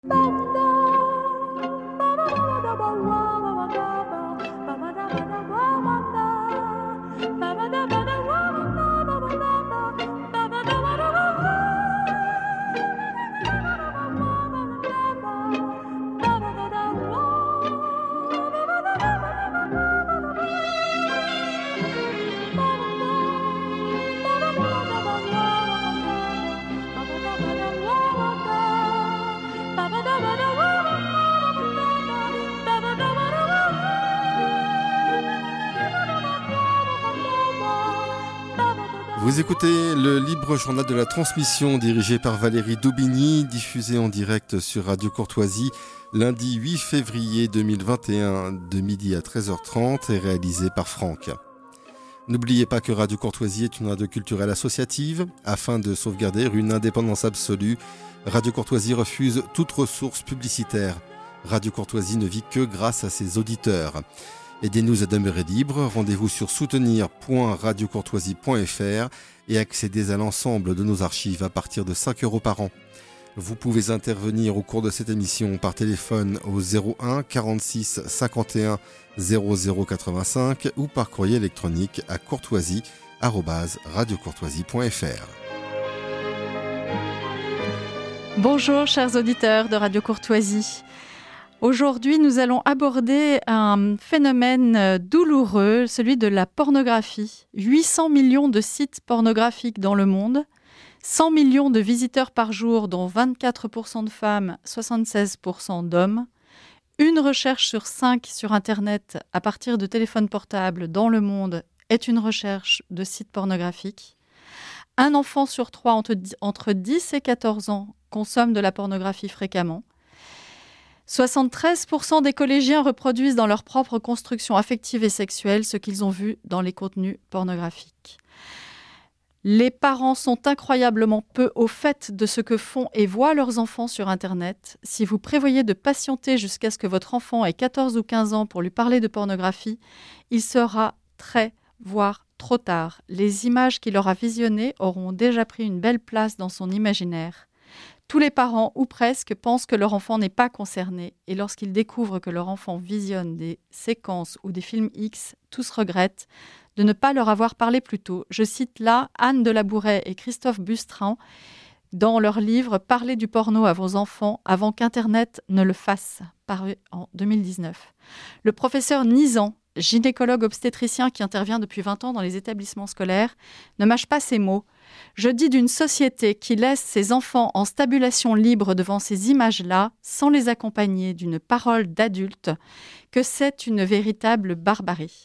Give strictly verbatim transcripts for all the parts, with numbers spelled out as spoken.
Vous écoutez le libre journal de la transmission dirigé par Valérie Daubigny, diffusé en direct sur Radio Courtoisie lundi huit février deux mille vingt et un de midi à treize heures trente et réalisé par Franck. N'oubliez pas que Radio Courtoisie est une radio culturelle associative. Afin de sauvegarder une indépendance absolue, Radio Courtoisie refuse toute ressource publicitaire. Radio Courtoisie ne vit que grâce à ses auditeurs. Aidez-nous à demeurer libre. Rendez-vous sur soutenir point radio courtoisie point f r et accédez à l'ensemble de nos archives à partir de cinq euros par an. Vous pouvez intervenir au cours de cette émission par téléphone au zéro un quarante-six cinquante et un zéro zéro quatre-vingt-cinq ou par courrier électronique à courtoisie arobase radio courtoisie point f r. Bonjour chers auditeurs de Radio Courtoisie. Aujourd'hui, nous allons aborder un phénomène douloureux, celui de la pornographie. huit cents millions de sites pornographiques dans le monde, cent millions de visiteurs par jour, dont vingt-quatre pour cent de femmes, soixante-seize pour cent d'hommes. Une recherche sur cinq sur Internet à partir de téléphones portables dans le monde est une recherche de sites pornographiques. Un enfant sur trois entre dix et quatorze ans consomme de la pornographie fréquemment. soixante-treize pour cent des collégiens reproduisent dans leur propre construction affective et sexuelle ce qu'ils ont vu dans les contenus pornographiques. Les parents sont incroyablement peu au fait de ce que font et voient leurs enfants sur Internet. Si vous prévoyez de patienter jusqu'à ce que votre enfant ait quatorze ou quinze ans pour lui parler de pornographie, il sera très, voire trop tard. Les images qu'il aura visionnées auront déjà pris une belle place dans son imaginaire. Tous les parents, ou presque, pensent que leur enfant n'est pas concerné et lorsqu'ils découvrent que leur enfant visionne des séquences ou des films X, tous regrettent de ne pas leur avoir parlé plus tôt. Je cite là Anne Delabouret et Christophe Bustrin dans leur livre « Parlez du porno à vos enfants avant qu'Internet ne le fasse », paru en deux mille dix-neuf. Le professeur Nizan, gynécologue obstétricien qui intervient depuis vingt ans dans les établissements scolaires, ne mâche pas ses mots. Je dis d'une société qui laisse ses enfants en stabulation libre devant ces images-là, sans les accompagner d'une parole d'adulte, que c'est une véritable barbarie.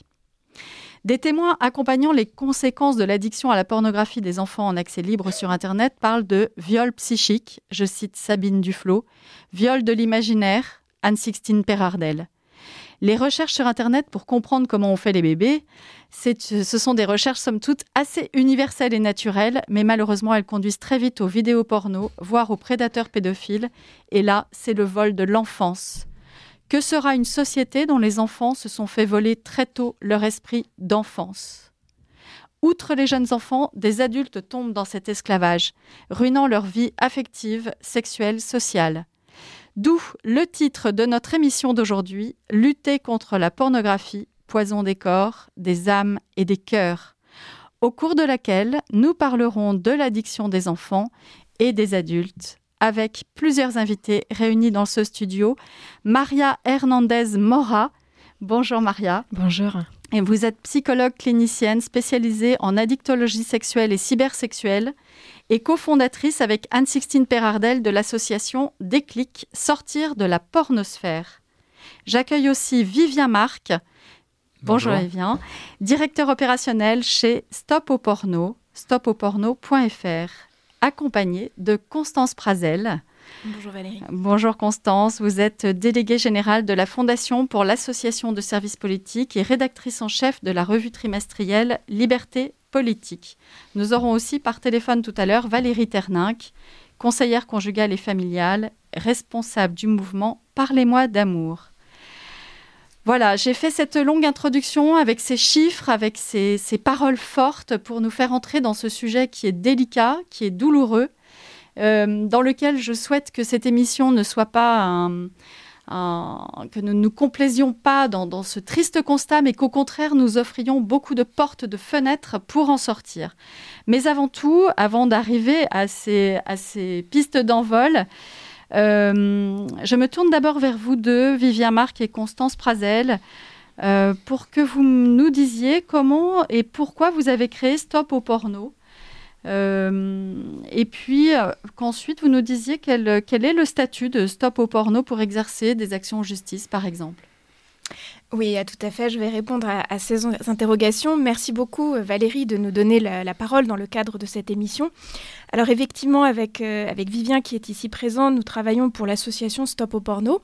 Des témoins accompagnant les conséquences de l'addiction à la pornographie des enfants en accès libre sur Internet parlent de viol psychique, je cite Sabine Duflot, viol de l'imaginaire, Anne-Sixtine Perardel. Les recherches sur Internet pour comprendre comment on fait les bébés, c'est, ce sont des recherches somme toute assez universelles et naturelles, mais malheureusement elles conduisent très vite aux vidéos porno, voire aux prédateurs pédophiles. Et là, c'est le vol de l'enfance. Que sera une société dont les enfants se sont fait voler très tôt leur esprit d'enfance ? Outre les jeunes enfants, des adultes tombent dans cet esclavage, ruinant leur vie affective, sexuelle, sociale. D'où le titre de notre émission d'aujourd'hui, « Lutter contre la pornographie, poison des corps, des âmes et des cœurs », au cours de laquelle nous parlerons de l'addiction des enfants et des adultes, avec plusieurs invités réunis dans ce studio. Maria Hernandez Mora. Bonjour Maria. Bonjour. Et vous êtes psychologue clinicienne spécialisée en addictologie sexuelle et cybersexuelle et cofondatrice avec Anne-Sixtine Perardel de l'association Déclic, sortir de la pornosphère. J'accueille aussi Vivien Marc. Bonjour, Bonjour Vivien. Directeur opérationnel chez Stop au Porno, stop au porno point f r, accompagné de Constance Prazel. Bonjour Valérie. Bonjour Constance, vous êtes déléguée générale de la Fondation pour l'association de services politiques et rédactrice en chef de la revue trimestrielle Liberté politique. Nous aurons aussi par téléphone tout à l'heure Valérie Terninck, conseillère conjugale et familiale, responsable du mouvement Parlez-moi d'amour. Voilà, j'ai fait cette longue introduction avec ces chiffres, avec ces, ces paroles fortes pour nous faire entrer dans ce sujet qui est délicat, qui est douloureux, euh, dans lequel je souhaite que cette émission ne soit pas un... Un, que nous ne nous complaisions pas dans, dans ce triste constat, mais qu'au contraire, nous offrions beaucoup de portes, de fenêtres pour en sortir. Mais avant tout, avant d'arriver à ces, à ces pistes d'envol, euh, je me tourne d'abord vers vous deux, Vivien Marc et Constance Prazel, euh, pour que vous nous disiez comment et pourquoi vous avez créé Stop au porno. Euh, et puis euh, qu'ensuite vous nous disiez quel, quel est le statut de Stop au porno pour exercer des actions en justice, par exemple. Oui, tout à fait. Je vais répondre à, à ces interrogations. Merci beaucoup, Valérie, de nous donner la, la parole dans le cadre de cette émission. Alors effectivement, avec, euh, avec Vivien qui est ici présent, nous travaillons pour l'association Stop au porno.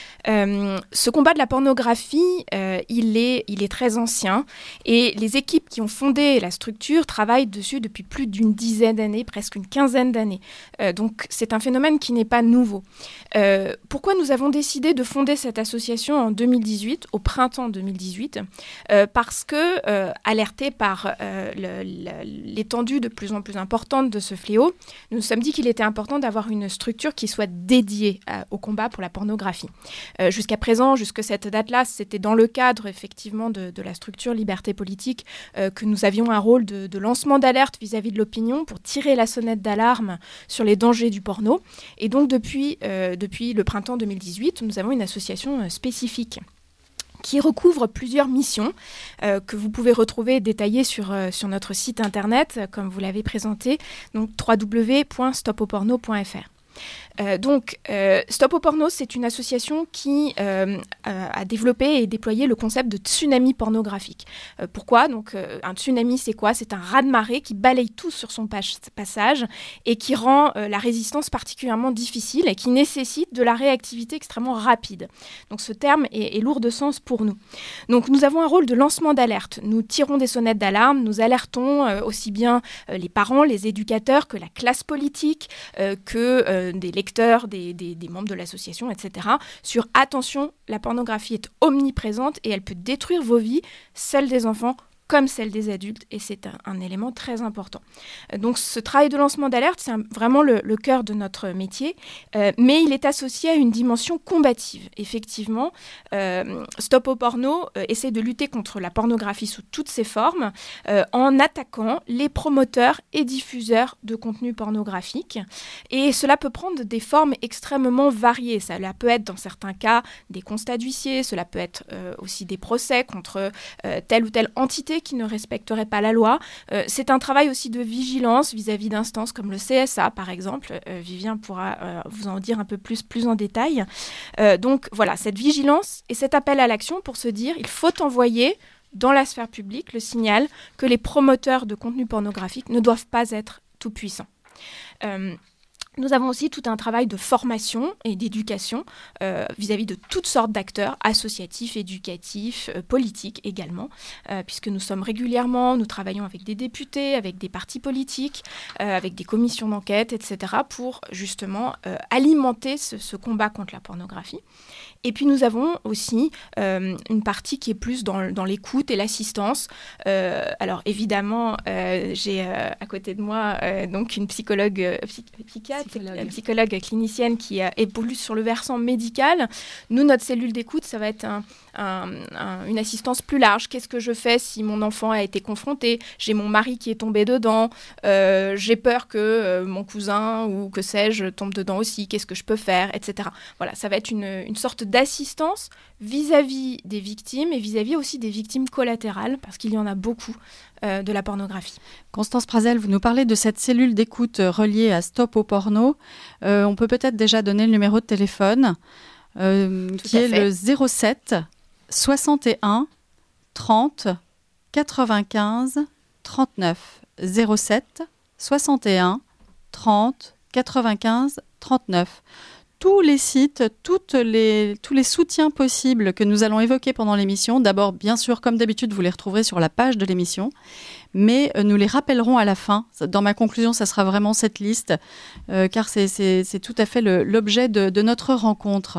Euh, ce combat de la pornographie, euh, il est, il est très ancien et les équipes qui ont fondé la structure travaillent dessus depuis plus d'une dizaine d'années, presque une quinzaine d'années. Euh, donc c'est un phénomène qui n'est pas nouveau. Euh, pourquoi nous avons décidé de fonder cette association en deux mille dix-huit, au printemps deux mille dix-huit euh, Parce que, euh, alertés par euh, le, le, l'étendue de plus en plus importante de ce fléau, nous nous sommes dit qu'il était important d'avoir une structure qui soit dédiée à, au combat pour la pornographie. Euh, jusqu'à présent, jusque cette date-là, c'était dans le cadre effectivement de, de la structure Liberté Politique euh, que nous avions un rôle de, de lancement d'alerte vis-à-vis de l'opinion pour tirer la sonnette d'alarme sur les dangers du porno. Et donc depuis, euh, depuis le printemps deux mille dix-huit, nous avons une association euh, spécifique qui recouvre plusieurs missions euh, que vous pouvez retrouver détaillées sur, euh, sur notre site internet, comme vous l'avez présenté, donc w w w point stop au porno point f r. Euh, donc, euh, Stop au porno, c'est une association qui euh, a développé et déployé le concept de tsunami pornographique. Euh, pourquoi ? Donc, euh, un tsunami, c'est quoi ? C'est un raz-de-marée qui balaye tout sur son pas- passage et qui rend euh, la résistance particulièrement difficile et qui nécessite de la réactivité extrêmement rapide. Donc, ce terme est, est lourd de sens pour nous. Donc, nous avons un rôle de lancement d'alerte. Nous tirons des sonnettes d'alarme, nous alertons euh, aussi bien euh, les parents, les éducateurs, que la classe politique, euh, que euh, des lecteurs, Des, des, des membres de l'association, et cetera, sur attention, la pornographie est omniprésente et elle peut détruire vos vies, celles des enfants comme celle des adultes, et c'est un, un élément très important. Donc ce travail de lancement d'alerte, c'est un, vraiment le, le cœur de notre métier, euh, mais il est associé à une dimension combative. Effectivement, euh, Stop au porno euh, essaie de lutter contre la pornographie sous toutes ses formes, euh, en attaquant les promoteurs et diffuseurs de contenu pornographique, et cela peut prendre des formes extrêmement variées. Cela peut être dans certains cas des constats d'huissier, cela peut être euh, aussi des procès contre euh, telle ou telle entité qui ne respecterait pas la loi. Euh, c'est un travail aussi de vigilance vis-à-vis d'instances comme le C S A, par exemple. Euh, Vivien pourra euh, vous en dire un peu plus, plus en détail. Euh, donc voilà, cette vigilance et cet appel à l'action pour se dire il faut envoyer dans la sphère publique le signal que les promoteurs de contenu pornographique ne doivent pas être tout puissants. Euh, Nous avons aussi tout un travail de formation et d'éducation euh, vis-à-vis de toutes sortes d'acteurs, associatifs, éducatifs, euh, politiques également, euh, puisque nous sommes régulièrement, nous travaillons avec des députés, avec des partis politiques, euh, avec des commissions d'enquête, et cetera, pour justement euh, alimenter ce, ce combat contre la pornographie. Et puis nous avons aussi euh, une partie qui est plus dans, dans l'écoute et l'assistance. Euh, alors évidemment, euh, j'ai euh, à côté de moi euh, donc une psychologue, euh, psy- psychiatre, psychologue. psychologue clinicienne qui euh, est plus sur le versant médical. Nous, notre cellule d'écoute, ça va être un, un, un, une assistance plus large. Qu'est-ce que je fais si mon enfant a été confronté ? J'ai mon mari qui est tombé dedans. Euh, j'ai peur que euh, mon cousin ou que sais-je tombe dedans aussi. Qu'est-ce que je peux faire, et cetera. Voilà, ça va être une, une sorte d'assistance vis-à-vis des victimes et vis-à-vis aussi des victimes collatérales, parce qu'il y en a beaucoup euh, de la pornographie. Constance Prazel, vous nous parlez de cette cellule d'écoute reliée à Stop au porno. Euh, on peut peut-être déjà donner le numéro de téléphone, euh, qui est le zéro sept soixante et un trente quatre-vingt-quinze trente-neuf. zéro sept soixante et un trente quatre-vingt-quinze trente-neuf. Tous les sites, toutes les, tous les soutiens possibles que nous allons évoquer pendant l'émission. D'abord, bien sûr, comme d'habitude, vous les retrouverez sur la page de l'émission, mais euh, nous les rappellerons à la fin. Dans ma conclusion, ça sera vraiment cette liste, euh, car c'est, c'est, c'est tout à fait le, l'objet de, de notre rencontre.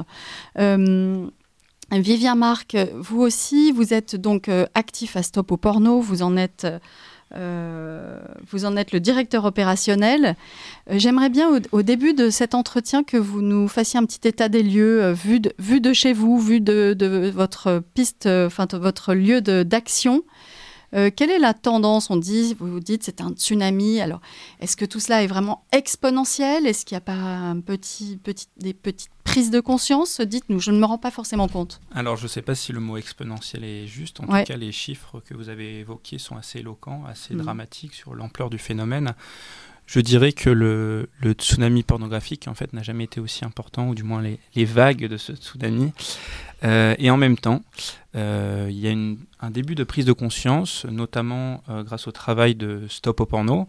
Euh, Vivien Marc, vous aussi, vous êtes donc euh, actif à Stop au porno, vous en êtes... Euh, vous en êtes le directeur opérationnel. Euh, j'aimerais bien au, au début de cet entretien que vous nous fassiez un petit état des lieux, euh, vu, de, vu de chez vous, vu de, de votre piste, enfin euh, de votre lieu de, d'action. Euh, quelle est la tendance? On dit, vous vous dites, c'est un tsunami. Alors, est-ce que tout cela est vraiment exponentiel? Est-ce qu'il n'y a pas un petit, petit, des petites prises de conscience? Dites-nous, je ne me rends pas forcément compte. Alors, je ne sais pas si le mot exponentiel est juste. En ouais. tout cas, les chiffres que vous avez évoqués sont assez éloquents, assez mmh. dramatiques sur l'ampleur du phénomène. Je dirais que le, le tsunami pornographique, en fait, n'a jamais été aussi important, ou du moins les, les vagues de ce tsunami. Euh, et en même temps, euh, il y a une, un début de prise de conscience, notamment euh, grâce au travail de Stop au porno,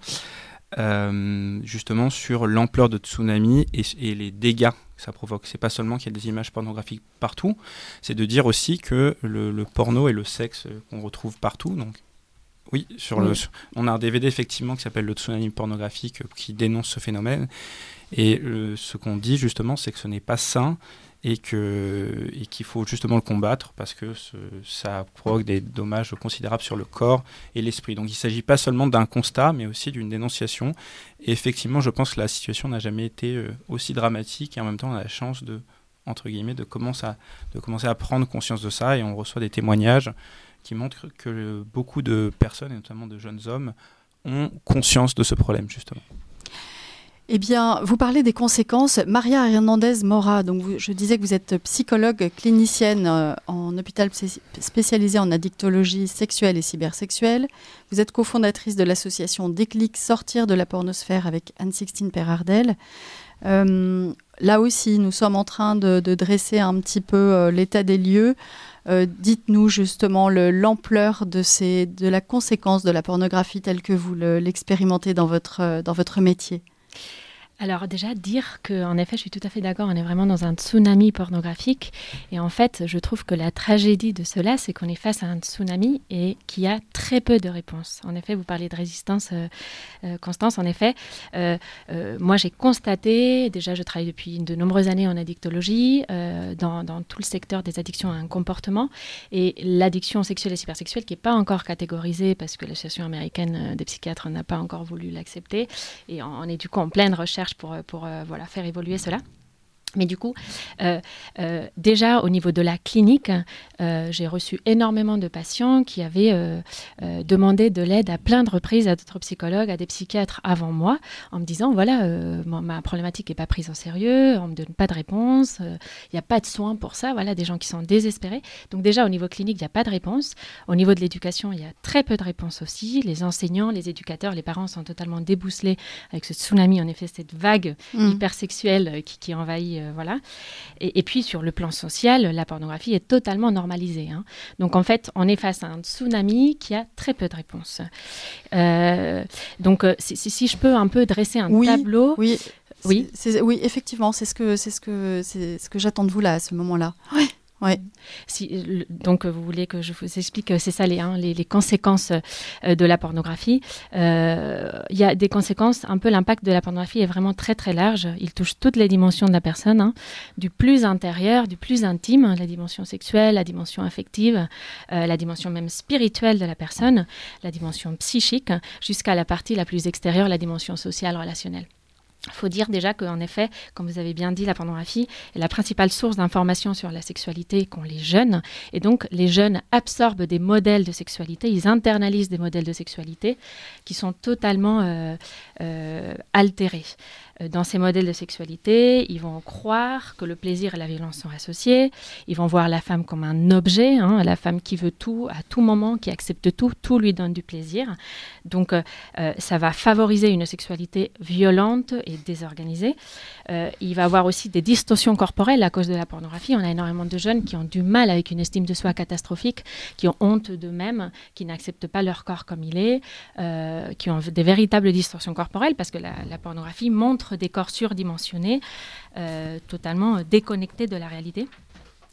euh, justement sur l'ampleur de tsunami et, et les dégâts que ça provoque. C'est pas seulement qu'il y a des images pornographiques partout, c'est de dire aussi que le, le porno et le sexe qu'on retrouve partout, donc oui, sur oui. Le, on a un D V D effectivement qui s'appelle le tsunami pornographique qui dénonce ce phénomène. Et euh, ce qu'on dit justement, c'est que ce n'est pas sain et, que, et qu'il faut justement le combattre parce que ce, ça provoque des dommages considérables sur le corps et l'esprit. Donc il ne s'agit pas seulement d'un constat, mais aussi d'une dénonciation. Et effectivement, je pense que la situation n'a jamais été euh, aussi dramatique et en même temps, on a la chance de, entre guillemets, de commencer à, de commencer à prendre conscience de ça et on reçoit des témoignages qui montrent que beaucoup de personnes, et notamment de jeunes hommes, ont conscience de ce problème, justement. Eh bien, vous parlez des conséquences. Maria Hernandez Mora, donc vous, je disais que vous êtes psychologue clinicienne euh, en hôpital spécialisé en addictologie sexuelle et cybersexuelle. Vous êtes cofondatrice de l'association Déclic Sortir de la pornosphère avec Anne-Sixtine Perardel. Euh, là aussi, nous sommes en train de, de dresser un petit peu euh, l'état des lieux. Euh, dites-nous justement le, l'ampleur de, ces, de la conséquence de la pornographie telle que vous le, l'expérimentez dans votre, dans votre métier. Alors déjà, dire qu'en effet, je suis tout à fait d'accord, on est vraiment dans un tsunami pornographique. Et en fait, je trouve que la tragédie de cela, c'est qu'on est face à un tsunami et qu'il y a très peu de réponses. En effet, vous parlez de résistance, euh, euh, Constance. En effet, euh, euh, moi j'ai constaté, déjà je travaille depuis de nombreuses années en addictologie, euh, dans, dans tout le secteur des addictions à un comportement. Et l'addiction sexuelle et cybersexuelle, qui n'est pas encore catégorisée parce que l'association américaine des psychiatres n'a pas encore voulu l'accepter. Et on, on est du coup en pleine recherche pour, pour euh, voilà, faire évoluer cela. Mais du coup, euh, euh, déjà au niveau de la clinique, euh, j'ai reçu énormément de patients qui avaient euh, euh, demandé de l'aide à plein de reprises à d'autres psychologues, à des psychiatres avant moi, en me disant, voilà, euh, ma, ma problématique n'est pas prise en sérieux, on ne me donne pas de réponse, il euh, n'y a pas de soins pour ça, voilà, des gens qui sont désespérés. Donc déjà, au niveau clinique, il n'y a pas de réponse. Au niveau de l'éducation, il y a très peu de réponses aussi. Les enseignants, les éducateurs, les parents sont totalement débousselés avec ce tsunami, en effet, cette vague mmh. hypersexuelle qui, qui envahit Euh, voilà. Et, et puis sur le plan social, la pornographie est totalement normalisée. Hein. Donc en fait, on est face à un tsunami qui a très peu de réponses. Euh, donc euh, si, si je peux un peu dresser un oui, tableau. Oui, oui. C'est, c'est, oui, effectivement, c'est ce que c'est ce que c'est ce que j'attends de vous là à ce moment-là. Oui. Ouais. Si, le, donc, vous voulez que je vous explique, c'est ça les, hein, les, les conséquences euh, de la pornographie. Il euh, y a des conséquences, un peu l'impact de la pornographie est vraiment très très large. Il touche toutes les dimensions de la personne, hein, du plus intérieur, du plus intime, la dimension sexuelle, la dimension affective, euh, la dimension même spirituelle de la personne, la dimension psychique, jusqu'à la partie la plus extérieure, la dimension sociale, relationnelle. Il faut dire déjà qu'en effet, comme vous avez bien dit, la pornographie est la principale source d'information sur la sexualité qu'ont les jeunes. Et donc, les jeunes absorbent des modèles de sexualité, ils internalisent des modèles de sexualité qui sont totalement euh, euh, altérés. Dans ces modèles de sexualité, ils vont croire que le plaisir et la violence sont associés. Ils vont voir la femme comme un objet, hein, la femme qui veut tout, à tout moment, qui accepte tout, tout lui donne du plaisir. Donc, euh, ça va favoriser une sexualité violente et désorganisée. Euh, il va y avoir aussi des distorsions corporelles à cause de la pornographie. On a énormément de jeunes qui ont du mal avec une estime de soi catastrophique, qui ont honte d'eux-mêmes, qui n'acceptent pas leur corps comme il est, euh, qui ont des véritables distorsions corporelles parce que la, la pornographie montre des corps surdimensionnés, euh, totalement déconnectés de la réalité.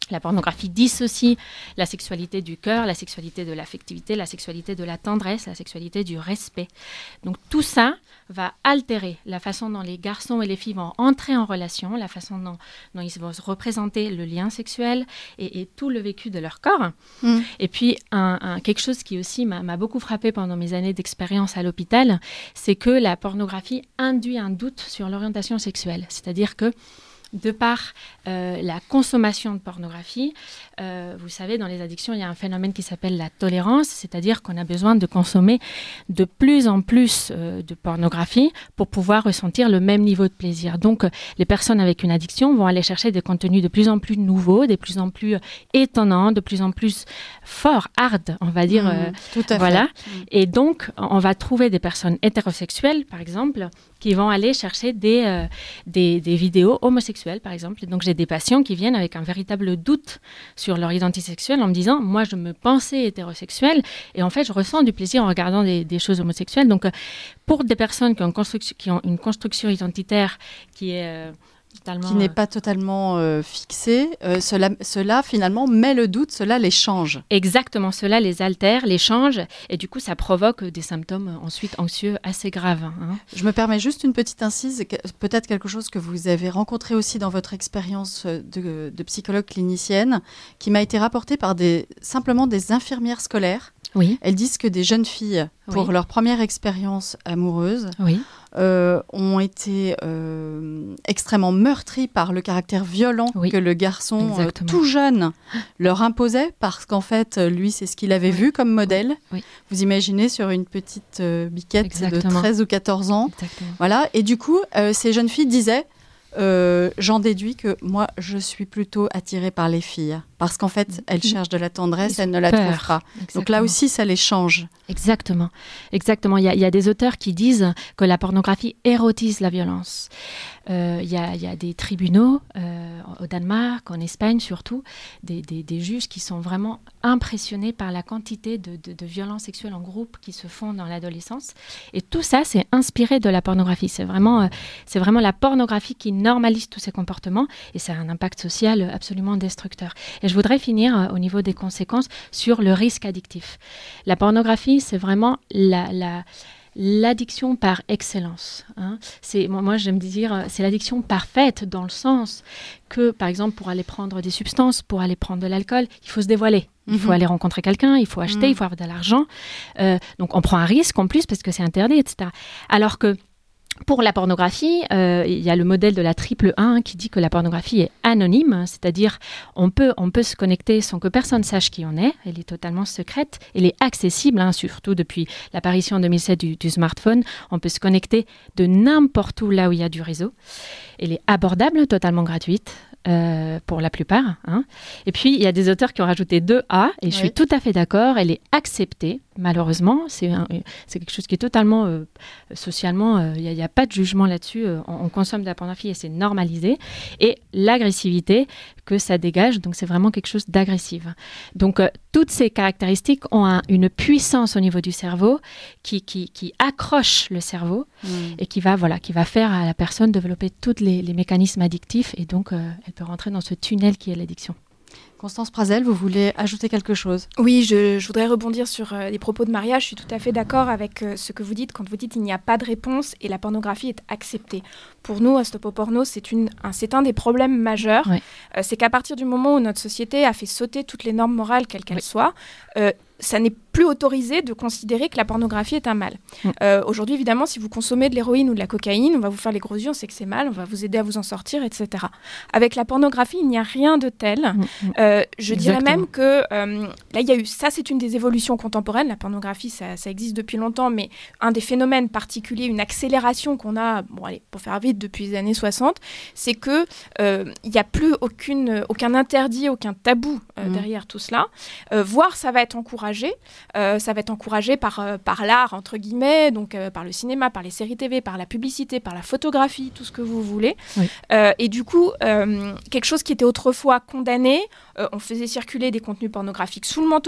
La pornographie dissocie la sexualité du cœur, la sexualité de l'affectivité, la sexualité de la tendresse, la sexualité du respect. Donc tout ça va altérer la façon dont les garçons et les filles vont entrer en relation, la façon dont, dont ils vont se représenter le lien sexuel et, et tout le vécu de leur corps. Mmh. Et puis un, un, quelque chose qui aussi m'a, m'a beaucoup frappé pendant mes années d'expérience à l'hôpital, c'est que la pornographie induit un doute sur l'orientation sexuelle. C'est-à-dire que de par euh, la consommation de pornographie, euh, vous savez, dans les addictions, il y a un phénomène qui s'appelle la tolérance, c'est-à-dire qu'on a besoin de consommer de plus en plus euh, de pornographie pour pouvoir ressentir le même niveau de plaisir. Donc, euh, les personnes avec une addiction vont aller chercher des contenus de plus en plus nouveaux, de plus en plus étonnants, de plus en plus forts, hard, on va dire. Mmh, euh, tout à voilà. fait. Mmh. Et donc, on va trouver des personnes hétérosexuelles, par exemple, qui vont aller chercher des, euh, des, des vidéos homosexuelles, par exemple. Et donc, j'ai des patients qui viennent avec un véritable doute sur leur identité sexuelle en me disant « Moi, je me pensais hétérosexuelle et en fait, je ressens du plaisir en regardant des, des choses homosexuelles. » Donc, euh, pour des personnes qui ont, construc- qui ont une construction identitaire qui est... Euh, Totalement, qui n'est euh... pas totalement euh, fixé, euh, cela, cela finalement met le doute, cela les change. Exactement, cela les altère, les change, et du coup ça provoque des symptômes euh, ensuite anxieux assez graves. Hein. Je me permets juste une petite incise, peut-être quelque chose que vous avez rencontré aussi dans votre expérience de, de psychologue clinicienne, qui m'a été rapportée par des, simplement des infirmières scolaires. Oui. Elles disent que des jeunes filles, pour oui. leur première expérience amoureuse, oui. euh, ont été euh, extrêmement meurtries par le caractère violent oui. que le garçon, euh, tout jeune, leur imposait, parce qu'en fait, lui, c'est ce qu'il avait oui. vu comme modèle. Oui. Oui. Vous imaginez sur une petite euh, biquette Exactement. de treize ou quatorze ans. Exactement. Voilà. Et du coup, euh, ces jeunes filles disaient... Euh, j'en déduis que moi, je suis plutôt attirée par les filles. Parce qu'en fait, elles cherchent de la tendresse, elles ne la trouvent pas. Exactement. Donc là aussi, ça les change. Exactement. Exactement. Il y a, il y a des auteurs qui disent que la pornographie érotise la violence. Euh, il, y a, il y a des tribunaux, euh, au Danemark, en Espagne surtout, des, des, des juges qui sont vraiment impressionnés par la quantité de, de, de violences sexuelles en groupe qui se font dans l'adolescence. Et tout ça, c'est inspiré de la pornographie. C'est vraiment, euh, c'est vraiment la pornographie qui normalise tous ces comportements et ça a un impact social absolument destructeur. Et je voudrais finir euh, au niveau des conséquences sur le risque addictif. La pornographie, c'est vraiment la... la l'addiction par excellence. Hein. C'est, moi, moi, j'aime dire, c'est l'addiction parfaite dans le sens que, par exemple, pour aller prendre des substances, pour aller prendre de l'alcool, il faut se dévoiler. Il mm-hmm. faut aller rencontrer quelqu'un, il faut acheter, mm. il faut avoir de l'argent. Euh, donc, on prend un risque en plus parce que c'est interdit, et cetera. Alors que pour la pornographie, euh, il y a le modèle de la triple un qui dit que la pornographie est anonyme, c'est-à-dire on peut, on peut se connecter sans que personne sache qui on est, elle est totalement secrète, elle est accessible, hein, surtout depuis l'apparition en deux mille sept du, du smartphone, on peut se connecter de n'importe où là où il y a du réseau, elle est abordable, totalement gratuite. Euh, pour la plupart. Hein. Et puis, il y a des auteurs qui ont rajouté deux A, et je oui. suis tout à fait d'accord, elle est acceptée, malheureusement. C'est, un, c'est quelque chose qui est totalement, euh, socialement, il euh, n'y a, a pas de jugement là-dessus. Euh, on, on consomme de la pornographie et c'est normalisé. Et l'agressivité que ça dégage, donc c'est vraiment quelque chose d'agressif. Donc, euh, toutes ces caractéristiques ont un, une puissance au niveau du cerveau qui, qui, qui accroche le cerveau mmh. et qui va, voilà, qui va faire à la personne développer tous les, les mécanismes addictifs et donc euh, elle peut rentrer dans ce tunnel qui est l'addiction. Constance Prazel, vous voulez ajouter quelque chose ? Oui, je, je voudrais rebondir sur euh, les propos de Maria. Je suis tout à fait d'accord avec euh, ce que vous dites quand vous dites qu'il n'y a pas de réponse et la pornographie est acceptée. Pour nous, à Stop au Porno, c'est, une, un, c'est un des problèmes majeurs. Oui. Euh, c'est qu'à partir du moment où notre société a fait sauter toutes les normes morales, quelles qu'elles oui. soient, euh, ça n'est plus autorisé de considérer que la pornographie est un mal. Mmh. Euh, aujourd'hui, évidemment, si vous consommez de l'héroïne ou de la cocaïne, on va vous faire les gros yeux, on sait que c'est mal, on va vous aider à vous en sortir, et cetera. Avec la pornographie, il n'y a rien de tel. Mmh. Euh, je Exactement. dirais même que euh, là, il y a eu ça, c'est une des évolutions contemporaines. La pornographie, ça, ça existe depuis longtemps, mais un des phénomènes particuliers, une accélération qu'on a, bon, allez, pour faire vite, depuis les années soixante, c'est que euh, il n'y a plus aucune, aucun interdit, aucun tabou euh, mmh. derrière tout cela. Euh, voire, ça va être encouragé. Euh, ça va être encouragé par, euh, par l'art, entre guillemets, donc euh, par le cinéma, par les séries T V, par la publicité, par la photographie, tout ce que vous voulez. Oui. Euh, et du coup, euh, quelque chose qui était autrefois condamné, euh, on faisait circuler des contenus pornographiques sous le manteau,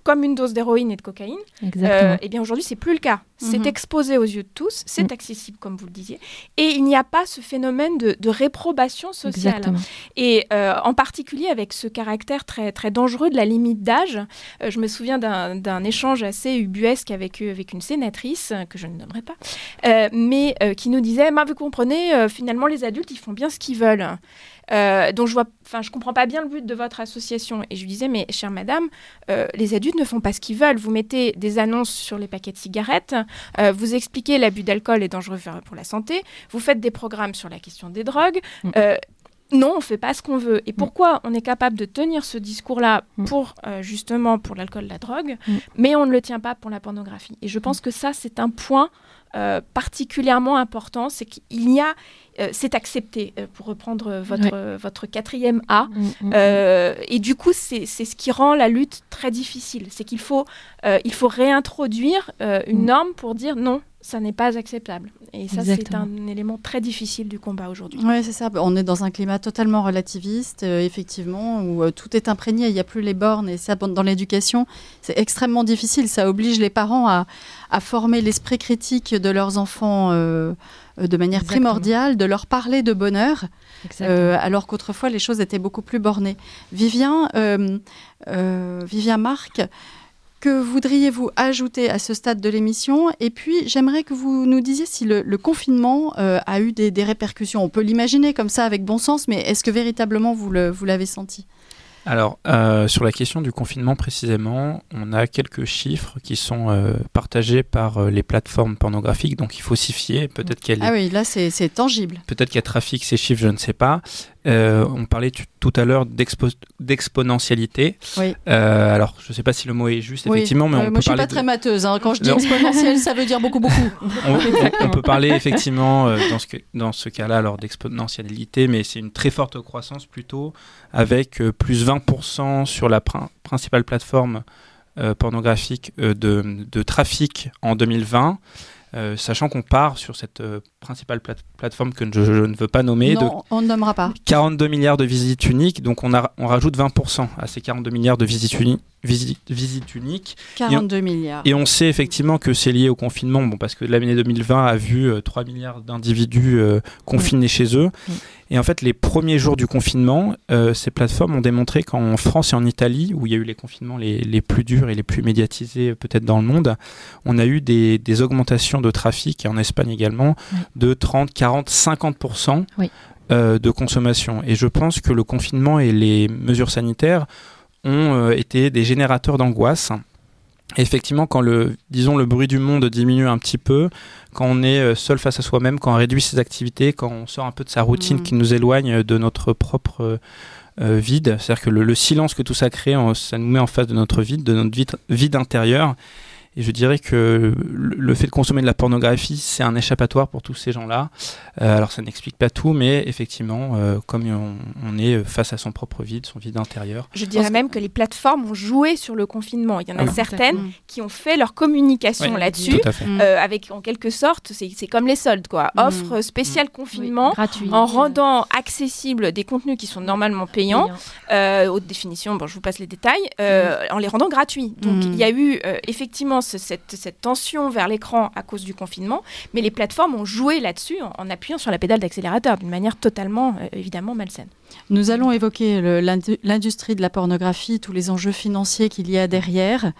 comme une dose d'héroïne et de cocaïne. Exactement. Euh, et bien aujourd'hui, c'est plus le cas. Mhm. C'est exposé aux yeux de tous, c'est Mhm. accessible, comme vous le disiez. Et il n'y a pas ce phénomène de, de réprobation sociale. Exactement. Et euh, en particulier avec ce caractère très, très dangereux de la limite d'âge. Euh, je me souviens d'un, d'un échange assez ubuesque avec, avec une sénatrice, euh, que je ne nommerai pas, euh, mais euh, qui nous disait, bah, vous comprenez, euh, finalement, les adultes, ils font bien ce qu'ils veulent. Euh, donc je vois, enfin je comprends pas bien le but de votre association. Et je lui disais, mais chère madame, euh, les adultes ne font pas ce qu'ils veulent. Vous mettez des annonces sur les paquets de cigarettes, euh, vous expliquez l'abus d'alcool est dangereux pour la santé, vous faites des programmes sur la question des drogues. Mm. Euh, non, on fait pas ce qu'on veut. Et pourquoi on est capable de tenir ce discours-là pour euh, justement pour l'alcool, la drogue, Mm. mais on ne le tient pas pour la pornographie. Et je pense que ça, c'est un point euh, particulièrement important, c'est qu'il y a Euh, c'est accepté, euh, pour reprendre euh, votre, Ouais. euh, votre quatrième A. Mm, mm, Euh, et du coup, c'est, c'est ce qui rend la lutte très difficile. C'est qu'il faut, euh, il faut réintroduire euh, une Mm. norme pour dire non, ça n'est pas acceptable. Et ça, Exactement. c'est un élément très difficile du combat aujourd'hui. Oui, c'est ça. On est dans un climat totalement relativiste, euh, effectivement, où euh, tout est imprégné, il n'y a plus les bornes. Et ça, dans l'éducation, c'est extrêmement difficile. Ça oblige les parents à, à former l'esprit critique de leurs enfants euh, de manière Exactement. primordiale, de leur parler de bonheur, Exactement. euh, alors qu'autrefois, les choses étaient beaucoup plus bornées. Vivien, euh, euh, Vivien Marc, que voudriez-vous ajouter à ce stade de l'émission ? Et puis, j'aimerais que vous nous disiez si le, le confinement euh, a eu des, des répercussions. On peut l'imaginer comme ça, avec bon sens, mais est-ce que véritablement vous, le, vous l'avez senti ? Alors, euh, sur la question du confinement précisément, on a quelques chiffres qui sont euh, partagés par euh, les plateformes pornographiques, donc il faut s'y fier. Peut-être qu'elle Ah oui, là, c'est, c'est tangible. Peut-être qu'elle trafique ces chiffres, je ne sais pas. Euh, on parlait tu, tout à l'heure d'expo- d'exponentialité. Oui. Euh, alors, je ne sais pas si le mot est juste, Oui. effectivement, mais Euh, on moi, peut je suis parler pas de- très mateuse. Hein. Quand je dis Non. exponentielle, ça veut dire beaucoup, beaucoup. on, on- on peut parler effectivement euh, dans ce, que- dans ce cas-là alors d'exponentialité, mais c'est une très forte croissance plutôt, avec euh, plus vingt pour cent sur la prin- principale plateforme euh, pornographique euh, de, de trafic en deux mille vingt. Euh, sachant qu'on part sur cette euh, principale plate- plateforme que je, je ne veux pas nommer, Non, de on ne nommera pas. quarante-deux milliards de visites uniques, donc on, a, on rajoute vingt pour cent à ces quarante-deux milliards de visites, uni- visites, visites uniques. quarante-deux milliards. Et on sait effectivement que c'est lié au confinement, bon, parce que l'année deux mille vingt a vu euh, trois milliards d'individus euh, confinés chez eux. Mm. Et en fait, les premiers jours du confinement, euh, ces plateformes ont démontré qu'en France et en Italie, où il y a eu les confinements les, les plus durs et les plus médiatisés euh, peut-être dans le monde, on a eu des, des augmentations de trafic, et en Espagne également, Oui. de trente, quarante, cinquante pour cent Oui. euh, de consommation. Et je pense que le confinement et les mesures sanitaires ont euh, été des générateurs d'angoisse. Et effectivement, quand le, disons, le bruit du monde diminue un petit peu, quand on est euh, seul face à soi-même, quand on réduit ses activités, quand on sort un peu de sa routine Mmh. qui nous éloigne de notre propre euh, euh, vide, c'est-à-dire que le, le silence que tout ça crée, on- ça nous met en face de notre vide, de notre vide, vide intérieur. Et je dirais que le, le fait de consommer de la pornographie, c'est un échappatoire pour tous ces gens-là. Euh, alors ça n'explique pas tout, mais effectivement, euh, comme on, on est face à son propre vide, son vide intérieur. Je dirais pense même que les plateformes ont joué sur le confinement. Il y en a Ah oui. certaines Mm. qui ont fait leur communication Ouais, là-dessus, Tout à fait. Mm. euh, avec en quelque sorte, c'est, c'est comme les soldes, quoi. Mm. Offre spéciale confinement. Oui, gratuit. En rendant accessibles des contenus qui sont normalement payants, Payant. euh, haute définition, bon, je vous passe les détails, euh, en les rendant gratuits. Donc Mm. il y a eu euh, effectivement ce- cette, cette tension vers l'écran à cause du confinement, mais les plateformes ont joué là-dessus en, en appuyant sur la pédale d'accélérateur d'une manière totalement, euh, évidemment, malsaine. Nous allons évoquer le- l'indu- l'industrie de la pornographie, tous les enjeux financiers qu'il y a derrière.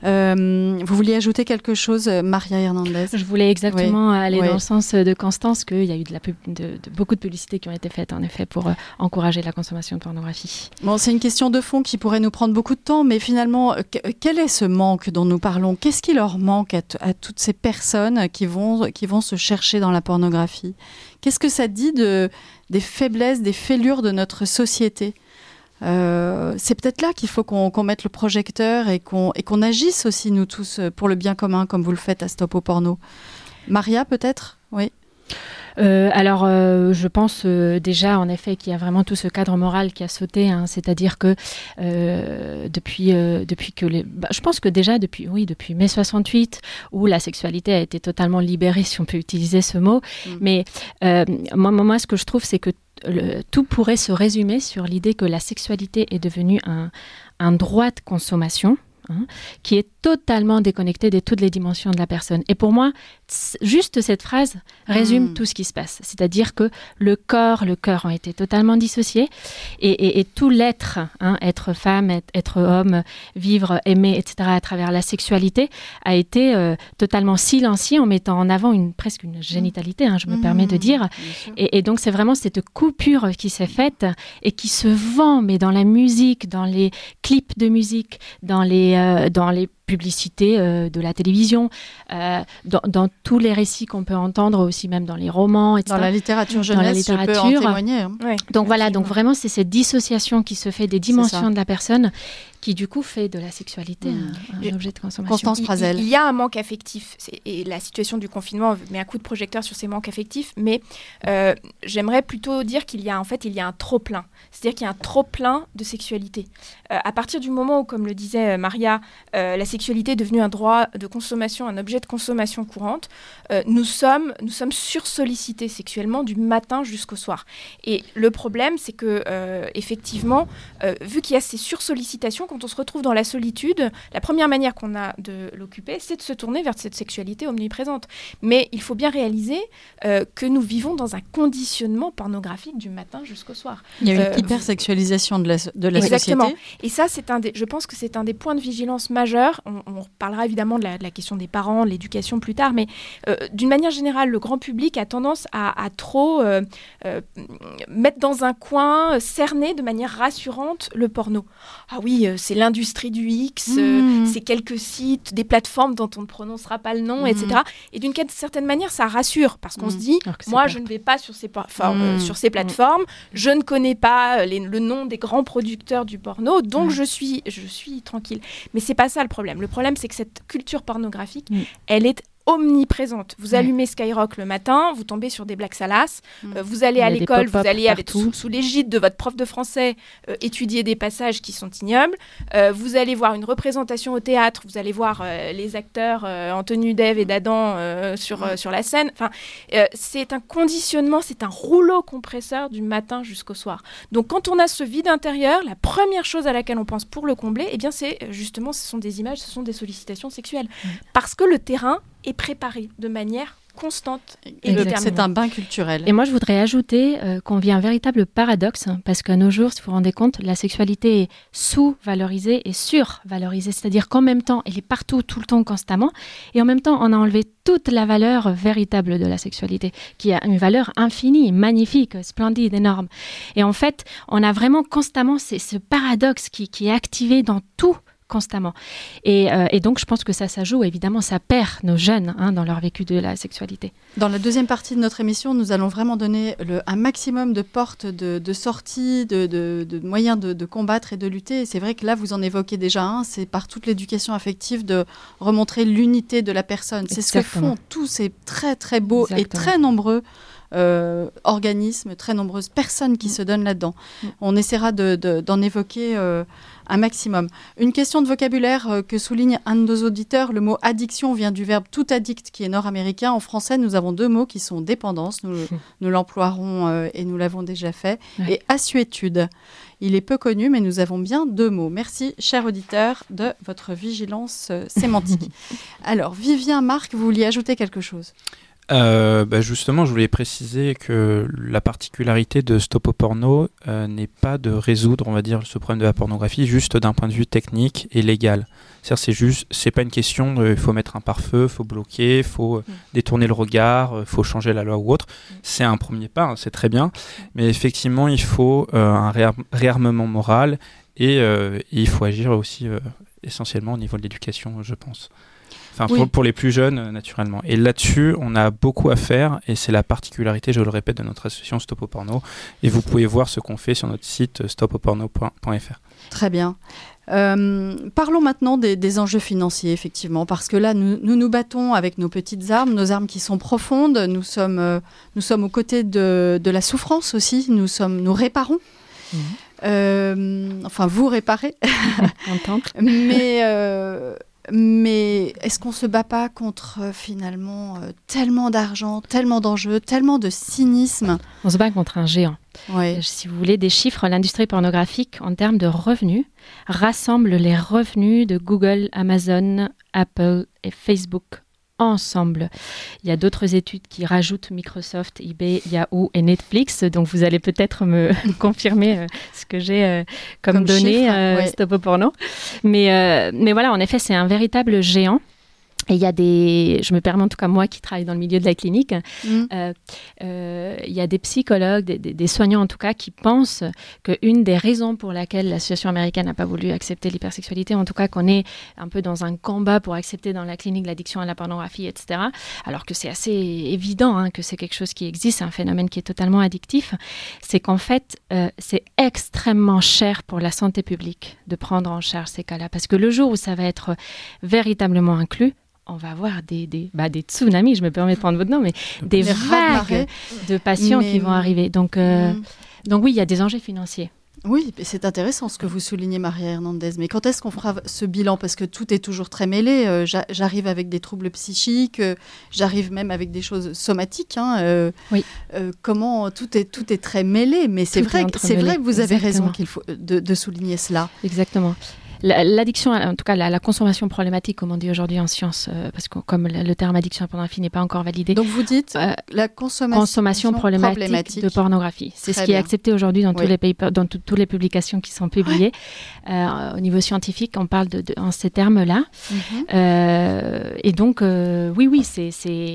Euh, vous vouliez ajouter quelque chose, Maria Hernandez ? Je voulais exactement aller Oui. dans le sens de Constance, qu'il y a eu de la pub- de, de- beaucoup de publicités qui ont été faites, en effet, pour euh, encourager la consommation de pornographie. Bon, c'est une question de fond qui pourrait nous prendre beaucoup de temps, mais finalement, que- quel est ce manque dont nous parlons ? Qu'est-ce qui leur manque à, t- à toutes ces personnes qui vont, qui vont se chercher dans la pornographie ? Qu'est-ce que ça dit de, des faiblesses, des fêlures de notre société ? Euh, c'est peut-être là qu'il faut qu'on, qu'on mette le projecteur et qu'on, et qu'on agisse aussi, nous tous, pour le bien commun, comme vous le faites à Stop au porno. Maria, peut-être ? Oui. Euh, alors, euh, je pense euh, déjà, en effet, qu'il y a vraiment tout ce cadre moral qui a sauté, hein, c'est-à-dire que euh, depuis, euh, depuis que les, bah, je pense que déjà depuis, oui, depuis mai soixante-huit, où la sexualité a été totalement libérée, si on peut utiliser ce mot. Mm. Mais euh, moi, moi, ce que je trouve, c'est que le, tout pourrait se résumer sur l'idée que la sexualité est devenue un, un droit de consommation. hein, qui est totalement déconnecté de toutes les dimensions de la personne. Et pour moi, juste cette phrase résume mmh. tout ce qui se passe. C'est-à-dire que le corps, le cœur ont été totalement dissociés et, et, et tout l'être, hein, être femme, être, être homme, vivre, aimer, et cetera, à travers la sexualité, a été euh, totalement silencié en mettant en avant une, presque une génitalité, hein, je me mmh. permets de dire. Et, et donc, c'est vraiment cette coupure qui s'est faite et qui se vend, mais dans la musique, dans les clips de musique, dans les, euh, dans les publicités euh, de la télévision, euh, dans, dans tous les récits qu'on peut entendre, aussi même dans les romans, et cetera. Dans la littérature jeunesse, dans la littérature. Je peux en témoigner. Hein. Ouais, donc voilà, donc vraiment, c'est cette dissociation qui se fait des dimensions de la personne qui du coup fait de la sexualité mmh. un, un objet de consommation. Constance Prazel. Il, il y a un manque affectif, c'est, et la situation du confinement met un coup de projecteur sur ces manques affectifs, mais euh, j'aimerais plutôt dire qu'il y a en fait il y a un trop-plein, c'est-à-dire qu'il y a un trop-plein de sexualité. Euh, à partir du moment où, comme le disait Maria, euh, la sexualité est devenue un droit de consommation, un objet de consommation courante, euh, nous sommes, nous sommes sursollicités sexuellement du matin jusqu'au soir. Et le problème, c'est que euh, effectivement, euh, vu qu'il y a ces sursollicitations, quand on se retrouve dans la solitude, la première manière qu'on a de l'occuper, c'est de se tourner vers cette sexualité omniprésente. Mais il faut bien réaliser euh, que nous vivons dans un conditionnement pornographique du matin jusqu'au soir. Il y a une euh, hypersexualisation de la, de la exactement. société. Et ça, c'est un des, je pense que c'est un des points de vigilance majeurs. On, on parlera évidemment de la, de la question des parents, de l'éducation plus tard, mais euh, d'une manière générale, le grand public a tendance à, à trop euh, euh, mettre dans un coin, cerner de manière rassurante le porno. Ah oui, euh, c'est l'industrie du X, mmh. euh, c'est quelques sites, des plateformes dont on ne prononcera pas le nom, mmh. et cetera. Et d'une certaine manière, ça rassure, parce qu'on mmh. se dit, moi, je ne vais pas sur ces, mmh. euh, sur ces plateformes, mmh. je ne connais pas les, le nom des grands producteurs du porno, donc mmh. je, suis, je suis tranquille. Mais c'est pas ça le problème. Le problème, c'est que cette culture pornographique, mmh. elle est omniprésente. Vous allumez Skyrock le matin, vous tombez sur des Black Salas, mmh. euh, vous allez à l'école, vous allez avec, sous, sous l'égide de votre prof de français euh, étudier des passages qui sont ignobles, euh, vous allez voir une représentation au théâtre, vous allez voir euh, les acteurs euh, en tenue d'Ève et d'Adam euh, sur, euh, sur la scène. Enfin, euh, c'est un conditionnement, c'est un rouleau compresseur du matin jusqu'au soir. Donc quand on a ce vide intérieur, la première chose à laquelle on pense pour le combler, eh bien, c'est justement, ce sont des images, ce sont des sollicitations sexuelles. Mmh. Parce que le terrain est préparé de manière constante et déterminée. C'est un bain culturel. Et moi, je voudrais ajouter euh, qu'on vit un véritable paradoxe, hein, parce qu'à nos jours, si vous vous rendez compte, la sexualité est sous-valorisée et sur-valorisée, c'est-à-dire qu'en même temps, elle est partout, tout le temps, constamment, et en même temps, on a enlevé toute la valeur véritable de la sexualité, qui a une valeur infinie, magnifique, splendide, énorme. Et en fait, on a vraiment constamment ces, ce paradoxe qui, qui est activé dans tout, constamment. Et, euh, et donc, je pense que ça, ça joue, évidemment, ça perd nos jeunes hein, dans leur vécu de la sexualité. Dans la deuxième partie de notre émission, nous allons vraiment donner le, un maximum de portes de, de sortie, de, de, de moyens de, de combattre et de lutter. Et c'est vrai que là, vous en évoquez déjà un, c'est par toute l'éducation affective de remontrer l'unité de la personne. C'est Exactement. Ce que font tous ces très, très beaux Exactement. Et très nombreux Euh, organismes, très nombreuses personnes qui mmh. se donnent là-dedans. Mmh. On essaiera de, de, d'en évoquer euh, un maximum. Une question de vocabulaire euh, que souligne un de nos auditeurs, le mot addiction vient du verbe tout addict qui est nord-américain. En français, nous avons deux mots qui sont dépendance, nous, mmh. nous l'emploierons euh, et nous l'avons déjà fait, ouais. et assuétude. Il est peu connu, mais nous avons bien deux mots. Merci, cher auditeur, de votre vigilance euh, sémantique. Alors, Vivien, Marc, vous vouliez ajouter quelque chose ? Euh, bah justement, je voulais préciser que la particularité de Stop au porno euh, n'est pas de résoudre, on va dire, ce problème de la pornographie juste d'un point de vue technique et légal. C'est-à-dire, c'est juste, c'est pas une question de, il faut mettre un pare-feu, il faut bloquer, il faut mmh. détourner le regard, il faut changer la loi ou autre. Mmh. C'est un premier pas, hein, c'est très bien, mais effectivement, il faut euh, un réar- réarmement moral et, euh, et il faut agir aussi euh, essentiellement au niveau de l'éducation, je pense. Enfin, oui. pour, pour les plus jeunes, naturellement. Et là-dessus, on a beaucoup à faire, et c'est la particularité, je le répète, de notre association Stop au porno. Et vous pouvez voir ce qu'on fait sur notre site stop au porno point f r. Très bien. Euh, parlons maintenant des, des enjeux financiers, effectivement, parce que là, nous, nous nous battons avec nos petites armes, nos armes qui sont profondes. Nous sommes, euh, nous sommes aux côtés de, de la souffrance aussi. Nous, sommes, nous réparons. Mmh. Euh, enfin, vous réparez. En tant que. Mais... Euh, Mais est-ce qu'on ne se bat pas contre euh, finalement euh, tellement d'argent, tellement d'enjeux, tellement de cynisme ? On se bat contre un géant. Ouais. Euh, si vous voulez des chiffres, l'industrie pornographique en termes de revenus rassemble les revenus de Google, Amazon, Apple et Facebook ensemble. Il y a d'autres études qui rajoutent Microsoft, eBay, Yahoo et Netflix, donc vous allez peut-être me confirmer euh, ce que j'ai euh, comme, comme données, euh, ouais. Stop au porno. Mais, euh, mais voilà, en effet, c'est un véritable géant. Et il y a des, je me permets en tout cas moi qui travaille dans le milieu de la clinique, mmh. euh, euh, il y a des psychologues, des, des, des soignants en tout cas, qui pensent qu'une des raisons pour laquelle l'association américaine n'a pas voulu accepter l'hypersexualité, en tout cas qu'on est un peu dans un combat pour accepter dans la clinique l'addiction à la pornographie, et cetera, alors que c'est assez évident hein, que c'est quelque chose qui existe, c'est un phénomène qui est totalement addictif, c'est qu'en fait, euh, c'est extrêmement cher pour la santé publique de prendre en charge ces cas-là, parce que le jour où ça va être véritablement inclus, on va avoir des, des, bah, des tsunamis, je me permets de prendre votre nom, mais des les vagues de patients mais... qui vont arriver. Donc, euh, mmh. donc oui, il y a des enjeux financiers. Oui, c'est intéressant ce que vous soulignez, Maria Hernandez. Mais quand est-ce qu'on fera ce bilan ? Parce que tout est toujours très mêlé. Euh, j'arrive avec des troubles psychiques, euh, j'arrive même avec des choses somatiques. Hein, euh, oui. euh, comment tout est, tout est très mêlé. Mais c'est vrai, c'est vrai que vous avez Exactement. raison qu'il faut de, de souligner cela. Exactement. L'addiction, en tout cas la, la consommation problématique, comme on dit aujourd'hui en sciences, euh, parce que comme le, le terme addiction à la pornographie n'est pas encore validé. Donc vous dites euh, la consommation, consommation problématique, problématique de pornographie. C'est ce qui bien. est accepté aujourd'hui dans, oui. tous les papers, dans toutes les publications qui sont publiées. Ouais. Euh, au niveau scientifique, on parle de, de, en ces termes-là. Mm-hmm. euh, et donc, euh, oui, oui, c'est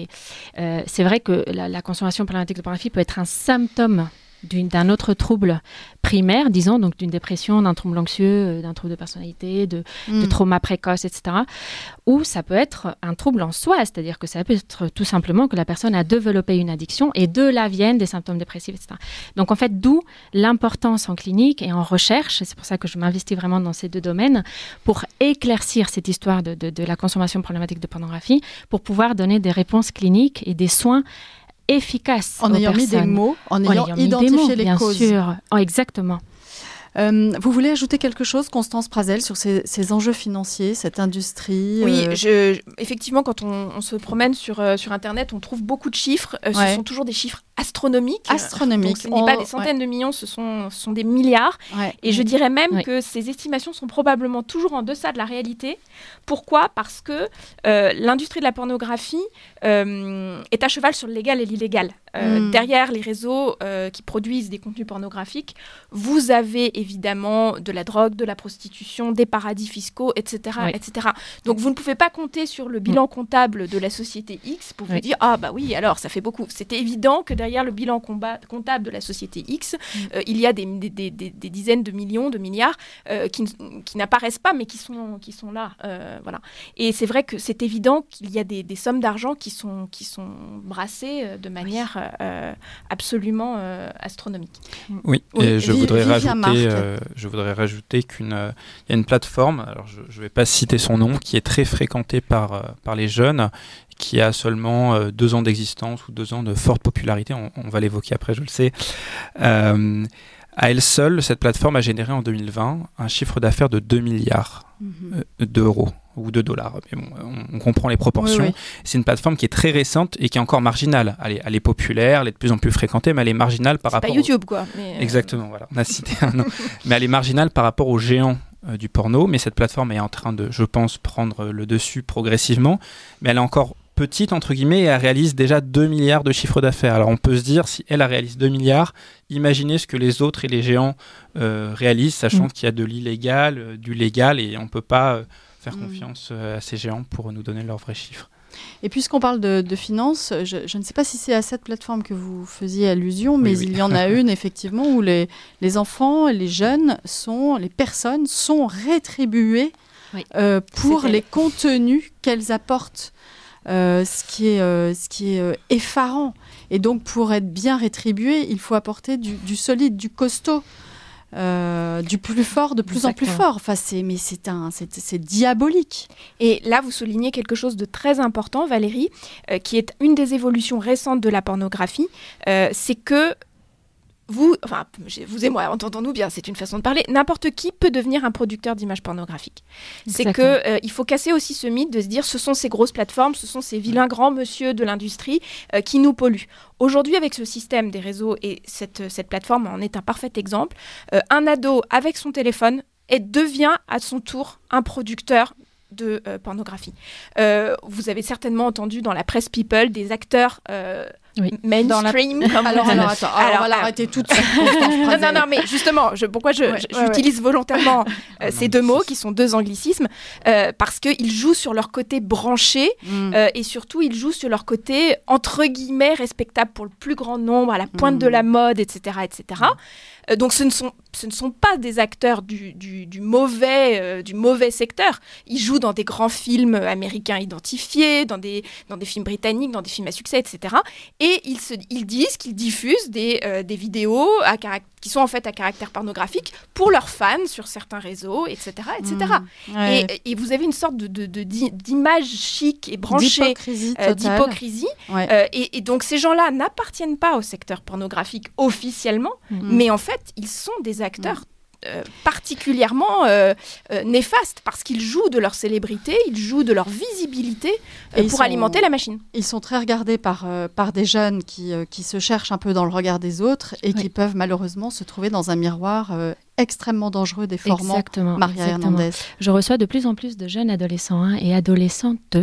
euh, vrai que la, la consommation problématique de pornographie peut être un symptôme d'un autre trouble primaire, disons, donc d'une dépression, d'un trouble anxieux, d'un trouble de personnalité, de, mmh. de trauma précoce, et cetera. Ou ça peut être un trouble en soi, c'est-à-dire que ça peut être tout simplement que la personne a développé une addiction et de là viennent des symptômes dépressifs, et cetera. Donc en fait, d'où l'importance en clinique et en recherche, et c'est pour ça que je m'investis vraiment dans ces deux domaines, pour éclaircir cette histoire de, de, de la consommation problématique de pornographie, pour pouvoir donner des réponses cliniques et des soins efficace en ayant personnes. mis des mots, en, en ayant, ayant identifié mots, les bien causes. Sûr. Oh, exactement. Euh, vous voulez ajouter quelque chose, Constance Prazel, sur ces, ces enjeux financiers, cette industrie Oui, euh... je, effectivement, quand on, on se promène sur, euh, sur Internet, on trouve beaucoup de chiffres. Euh, ouais. Ce sont toujours des chiffres astronomiques. Astronomiques. Donc, ce n'est pas des centaines ouais. de millions, ce sont, ce sont des milliards. Ouais. Et ouais. je dirais même ouais. que ces estimations sont probablement toujours en deçà de la réalité. Pourquoi ? Parce que euh, l'industrie de la pornographie euh, est à cheval sur le légal et l'illégal. Euh, mm. Derrière les réseaux euh, qui produisent des contenus pornographiques, vous avez évidemment de la drogue, de la prostitution, des paradis fiscaux, et cetera, oui. et cetera. Donc vous ne pouvez pas compter sur le bilan comptable de la société X pour oui. vous dire « Ah bah oui, alors ça fait beaucoup ». C'était évident que derrière le bilan combat, comptable de la société X, mm. euh, il y a des, des, des, des, des dizaines de millions, de milliards euh, qui, qui n'apparaissent pas mais qui sont, qui sont là. Euh, voilà. Et c'est vrai que c'est évident qu'il y a des, des sommes d'argent qui sont, qui sont brassées de manière... Oui. Euh, absolument euh, astronomique. Oui, et oui, je, voudrais rajouter, euh, je voudrais rajouter qu'il euh, y a une plateforme, alors je ne vais pas citer son nom, qui est très fréquentée par, euh, par les jeunes, qui a seulement euh, deux ans d'existence ou deux ans de forte popularité, on, on va l'évoquer après, je le sais. Euh, à elle seule, cette plateforme a généré en deux mille vingt un chiffre d'affaires de deux milliards mmh. d'euros. ou de dollars, mais bon, on, on comprend les proportions. Oui, oui. C'est une plateforme qui est très récente et qui est encore marginale. Elle est, elle est populaire, elle est de plus en plus fréquentée, mais elle est marginale par rapport... C'est pas YouTube, au... quoi. Mais Exactement, euh... voilà, on a cité un nom. Mais elle est marginale par rapport aux géants euh, du porno, mais cette plateforme est en train de, je pense, prendre le dessus progressivement, mais elle est encore petite, entre guillemets, et elle réalise déjà deux milliards de chiffre d'affaires. Alors on peut se dire, si elle, elle réalise deux milliards, imaginez ce que les autres et les géants euh, réalisent, sachant mmh. qu'il y a de l'illégal, euh, du légal, et on ne peut pas... Euh, faire confiance à ces géants pour nous donner leurs vrais chiffres. Et puisqu'on parle de, de finances, je, je ne sais pas si c'est à cette plateforme que vous faisiez allusion, mais oui, oui. il y en a une effectivement où les, les enfants, les jeunes, sont, les personnes sont rétribuées oui. euh, pour les contenus qu'elles apportent, euh, ce qui est, euh, ce qui est euh, effarant. Et donc pour être bien rétribué, il faut apporter du, du solide, du costaud. Euh, du plus fort, de plus Exactement. en plus fort. Enfin, c'est, mais c'est, un, c'est, c'est diabolique. Et là, vous soulignez quelque chose de très important, Valérie, euh, qui est une des évolutions récentes de la pornographie. Euh, c'est que vous, enfin, vous et moi, entendons-nous bien, c'est une façon de parler, n'importe qui peut devenir un producteur d'images pornographiques. C'est qu'il euh, faut casser aussi ce mythe de se dire ce sont ces grosses plateformes, ce sont ces vilains grands monsieur de l'industrie euh, qui nous polluent. Aujourd'hui, avec ce système des réseaux, et cette, cette plateforme en est un parfait exemple, euh, un ado avec son téléphone et devient à son tour un producteur de euh, pornographie. Euh, vous avez certainement entendu dans la presse People des acteurs... Euh, Oui. mainstream. La... Comme alors, alors, attends, alors, alors, on va l'arrêter tout de suite. non, non, non, mais justement, je, pourquoi je, ouais, je, ouais, j'utilise ouais. volontairement euh, ces deux mots qui sont deux anglicismes euh, parce qu'ils jouent sur leur côté branché mm. euh, et surtout ils jouent sur leur côté entre guillemets respectable pour le plus grand nombre, à la pointe mm. de la mode, et cetera, et cetera. Mm. Euh, donc ce ne sont ce ne sont pas des acteurs du, du, du, mauvais, euh, du mauvais secteur. Ils jouent dans des grands films américains identifiés, dans des, dans des films britanniques, dans des films à succès, et cetera. Et ils, se, ils disent qu'ils diffusent des, euh, des vidéos à caract- qui sont en fait à caractère pornographique pour leurs fans sur certains réseaux, et cetera, et cetera. Mmh, ouais. et, et vous avez une sorte de, de, de, d'image chic et branchée d'hypocrisie, euh, d'hypocrisie. Ouais. Euh, et, et donc ces gens-là n'appartiennent pas au secteur pornographique officiellement, mmh. mais en fait, ils sont des acteurs mmh. Euh, particulièrement euh, euh, néfastes parce qu'ils jouent de leur célébrité, ils jouent de leur visibilité euh, pour sont, alimenter la machine. Ils sont très regardés par, euh, par des jeunes qui, euh, qui se cherchent un peu dans le regard des autres et oui. qui peuvent malheureusement se trouver dans un miroir euh, extrêmement dangereux, déformant. Exactement, Maria exactement. Hernandez. Je reçois de plus en plus de jeunes adolescents hein, et adolescentes.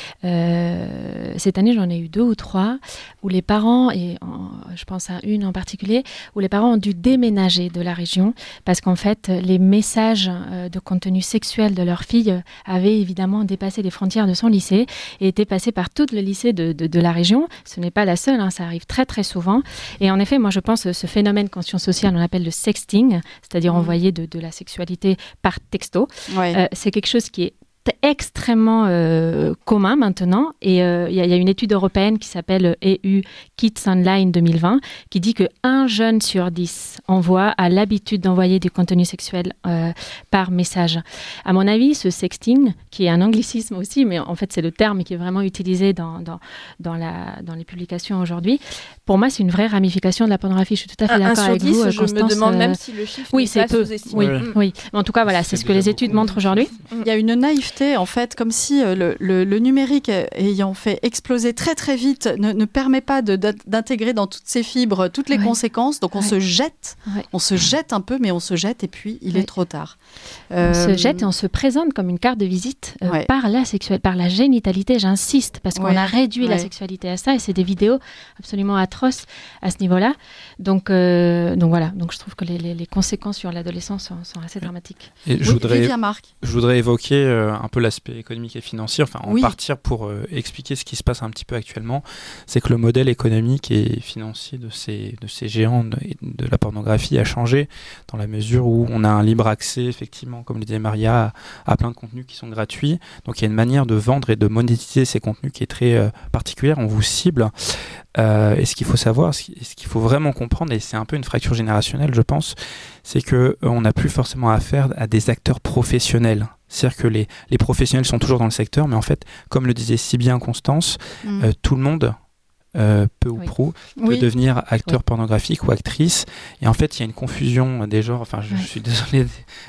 Euh, cette année, j'en ai eu deux ou trois où les parents, et en, je pense à une en particulier, où les parents ont dû déménager de la région parce qu'en fait, les messages euh, de contenu sexuel de leur fille avaient évidemment dépassé les frontières de son lycée et étaient passés par tout le lycée de, de, de la région. Ce n'est pas la seule, hein, ça arrive très très souvent. Et en effet, moi je pense que ce phénomène conscience sociale, on l'appelle le sexting, c'est-à-dire mmh. envoyer de, de la sexualité par texto, ouais. euh, c'est quelque chose qui est extrêmement euh, commun maintenant et il euh, y, y a une étude européenne qui s'appelle E U Kids Online deux mille vingt qui dit que un jeune sur dix envoie a l'habitude d'envoyer du contenu sexuel euh, par message. À mon avis, ce sexting, qui est un anglicisme aussi, mais en fait c'est le terme qui est vraiment utilisé dans, dans, dans, la, dans les publications aujourd'hui, pour moi c'est une vraie ramification de la pornographie. Je suis tout à fait un, d'accord un avec dix, vous, je Constance. Me demande euh... même si le chiffre oui, n'est c'est pas peu. sous-estimé. Oui, oui. oui. Mais en tout cas, voilà, c'est, c'est ce que les études montrent aujourd'hui. Il y a une naïveté en fait, comme si euh, le, le, le numérique ayant fait exploser très très vite ne, ne permet pas de, d'intégrer dans toutes ses fibres toutes les ouais. conséquences. Donc on ouais. se jette, ouais. on se jette un peu, mais on se jette et puis il ouais. est trop tard. Euh... On se jette et on se présente comme une carte de visite euh, ouais. par la sexualité, par la génitalité. J'insiste parce qu'on ouais. a réduit ouais. la sexualité à ça et c'est des vidéos absolument atroces à ce niveau-là. Donc, euh, donc voilà. Donc je trouve que les, les, les conséquences sur l'adolescence sont, sont assez dramatiques. Et je oui, voudrais, Marc. je voudrais évoquer euh, un peu l'aspect économique et financier, enfin en oui. partir pour euh, expliquer ce qui se passe un petit peu actuellement, c'est que le modèle économique et financier de ces, de ces géants de, de la pornographie a changé dans la mesure où on a un libre accès, effectivement, comme le disait Maria, à, à plein de contenus qui sont gratuits. Donc il y a une manière de vendre et de monétiser ces contenus qui est très euh, particulière, on vous cible. Euh, et ce qu'il faut savoir, ce qu'il faut vraiment comprendre, et c'est un peu une fracture générationnelle, je pense, c'est qu'on euh, n'a plus forcément affaire à des acteurs professionnels. C'est-à-dire que les, les professionnels sont toujours dans le secteur, mais en fait, comme le disait si bien Constance, mmh. euh, tout le monde, euh, peu ou oui. prou, peut oui. devenir acteur oui. pornographique ou actrice. Et en fait, il y a une confusion des genres, enfin, je, oui. je suis désolé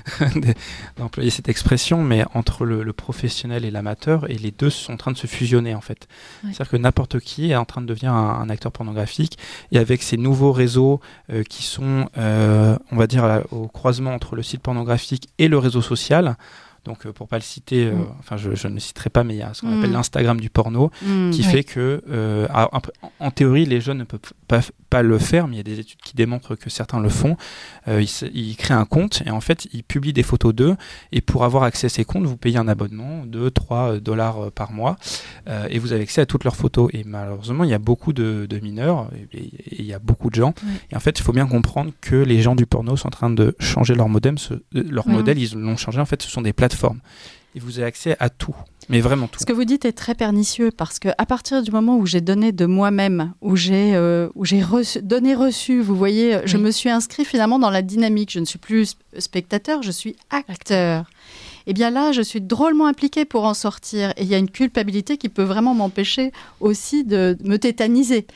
d'employer cette expression, mais entre le, le professionnel et l'amateur, et les deux sont en train de se fusionner, en fait. Oui. C'est-à-dire que n'importe qui est en train de devenir un, un acteur pornographique, et avec ces nouveaux réseaux euh, qui sont, euh, on va dire, à, au croisement entre le site pornographique et le réseau social. Donc, euh, pour ne pas le citer, euh, mmh. enfin, je, je ne le citerai pas, mais il y a ce qu'on mmh. appelle l'Instagram du porno, mmh, qui oui. fait que, euh, en, en théorie, les jeunes ne peuvent pas, pas le faire, mais il y a des études qui démontrent que certains le font. Euh, ils, ils créent un compte et en fait, ils publient des photos d'eux. Et pour avoir accès à ces comptes, vous payez un abonnement, deux, trois dollars par mois, euh, et vous avez accès à toutes leurs photos. Et malheureusement, il y a beaucoup de, de mineurs et, et, et il y a beaucoup de gens. Oui. Et en fait, il faut bien comprendre que les gens du porno sont en train de changer leur modem. Ce, leur oui. modèle, ils l'ont changé. En fait, ce sont des plateformes. Et vous avez accès à tout, mais vraiment tout. Ce que vous dites est très pernicieux parce qu'à partir du moment où j'ai donné de moi-même, où j'ai, euh, où j'ai reçu, donné reçu, vous voyez, oui. je me suis inscrit finalement dans la dynamique. Je ne suis plus spectateur, je suis acteur. Et bien là, je suis drôlement impliquée pour en sortir. Et il y a une culpabilité qui peut vraiment m'empêcher aussi de me tétaniser.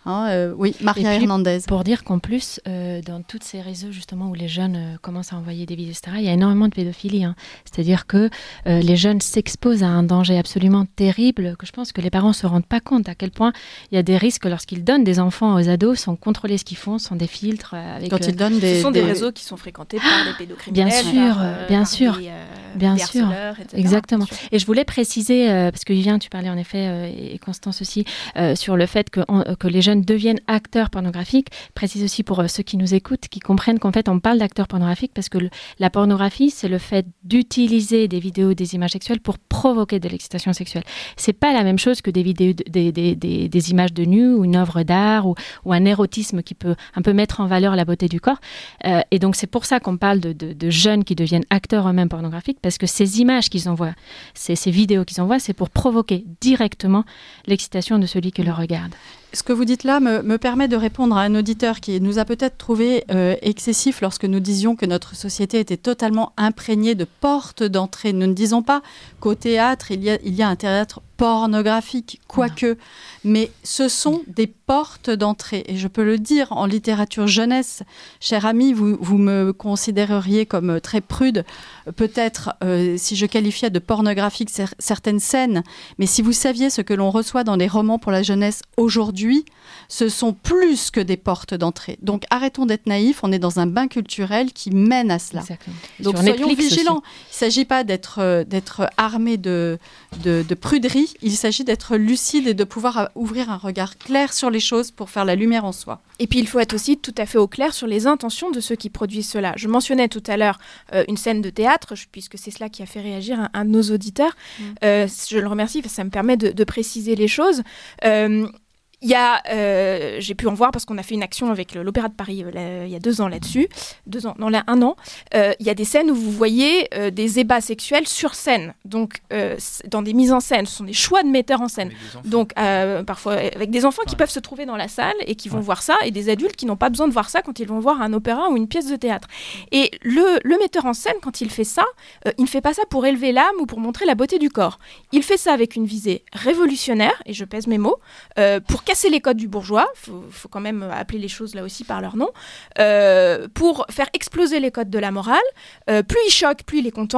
Hein, euh, oui, Maria puis, Hernandez. Pour dire qu'en plus, euh, dans tous ces réseaux justement où les jeunes euh, commencent à envoyer des vidéos, et cetera, il y a énormément de pédophilie. Hein. C'est-à-dire que euh, les jeunes s'exposent à un danger absolument terrible, que je pense que les parents ne se rendent pas compte à quel point il y a des risques lorsqu'ils donnent des enfants aux ados, sans contrôler ce qu'ils font, sans des filtres. Avec, Quand ils donnent des, ce sont des... des réseaux qui sont fréquentés par des pédocriminels. Bien sûr, par, euh, bien par sûr, des, euh, bien des sûr, harceleurs, et cetera. exactement. Bien sûr. Et je voulais préciser, euh, parce que Vivien, tu parlais en effet, euh, et Constance aussi, euh, sur le fait que, on, que les jeunes deviennent acteurs pornographiques. Précise aussi pour euh, ceux qui nous écoutent, qui comprennent qu'en fait on parle d'acteurs pornographiques parce que le, la pornographie, c'est le fait d'utiliser des vidéos, des images sexuelles pour provoquer de l'excitation sexuelle. C'est pas la même chose que des vidéos, de, des, des, des, des images de nu ou une œuvre d'art ou, ou un érotisme qui peut un peu mettre en valeur la beauté du corps. Euh, et donc c'est pour ça qu'on parle de, de, de jeunes qui deviennent acteurs eux-mêmes pornographiques, parce que ces images qu'ils envoient, ces, ces vidéos qu'ils envoient, c'est pour provoquer directement l'excitation de celui qui le regarde. Ce que vous dites là me, me permet de répondre à un auditeur qui nous a peut-être trouvé euh, excessif lorsque nous disions que notre société était totalement imprégnée de portes d'entrée. Nous ne disons pas qu'au théâtre, il y a, il y a un théâtre pornographique, quoique, mais ce sont des portes d'entrée. Et je peux le dire, en littérature jeunesse, cher ami, vous, vous me considéreriez comme très prude, peut-être euh, si je qualifiais de pornographique cer- certaines scènes, mais si vous saviez ce que l'on reçoit dans les romans pour la jeunesse aujourd'hui, ce sont plus que des portes d'entrée. Donc arrêtons d'être naïfs, on est dans un bain culturel qui mène à cela. Exactement. Donc Sur soyons Netflix vigilants. aussi. Il ne s'agit pas d'être, euh, d'être armé de, de, de pruderie, il s'agit d'être lucide et de pouvoir euh, ouvrir un regard clair sur les choses pour faire la lumière en soi. Et puis il faut être aussi tout à fait au clair sur les intentions de ceux qui produisent cela. Je mentionnais tout à l'heure euh, une scène de théâtre, puisque c'est cela qui a fait réagir un, un de nos auditeurs. Mmh. Euh, je le remercie, ça me permet de, de préciser les choses. Euh, Il y a, euh, j'ai pu en voir parce qu'on a fait une action avec le, l'Opéra de Paris euh, là, il y a deux ans là-dessus, deux ans, non là un an. Euh, il y a des scènes où vous voyez euh, des ébats sexuels sur scène, donc euh, dans des mises en scène. Ce sont des choix de metteurs en scène. Donc euh, parfois avec des enfants ouais. qui peuvent se trouver dans la salle et qui vont ouais. voir ça, et des adultes qui n'ont pas besoin de voir ça quand ils vont voir un opéra ou une pièce de théâtre. Et le, le metteur en scène, quand il fait ça, euh, il ne fait pas ça pour élever l'âme ou pour montrer la beauté du corps. Il fait ça avec une visée révolutionnaire, et je pèse mes mots, euh, pour casser les codes du bourgeois, il faut, faut quand même appeler les choses là aussi par leur nom, euh, pour faire exploser les codes de la morale. Euh, plus il choque, plus il est content.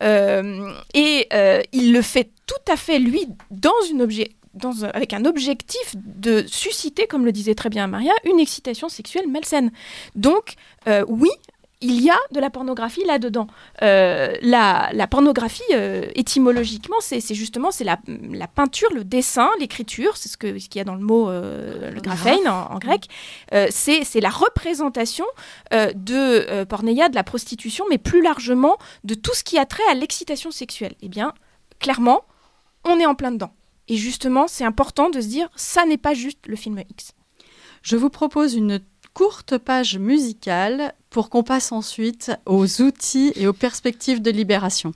Euh, et euh, il le fait tout à fait, lui, dans une objet, dans, avec un objectif de susciter, comme le disait très bien Maria, une excitation sexuelle malsaine. Donc, euh, oui, il y a de la pornographie là-dedans. Euh, la, la pornographie, euh, étymologiquement, c'est, c'est justement c'est la, la peinture, le dessin, l'écriture, c'est ce, que, ce qu'il y a dans le mot euh, le graphein en, en grec. Euh, c'est, c'est la représentation euh, de euh, porneia, de la prostitution, mais plus largement de tout ce qui a trait à l'excitation sexuelle. Eh bien, clairement, on est en plein dedans. Et justement, c'est important de se dire, ça n'est pas juste le film X. Je vous propose une courte page musicale pour qu'on passe ensuite aux outils et aux perspectives de libération.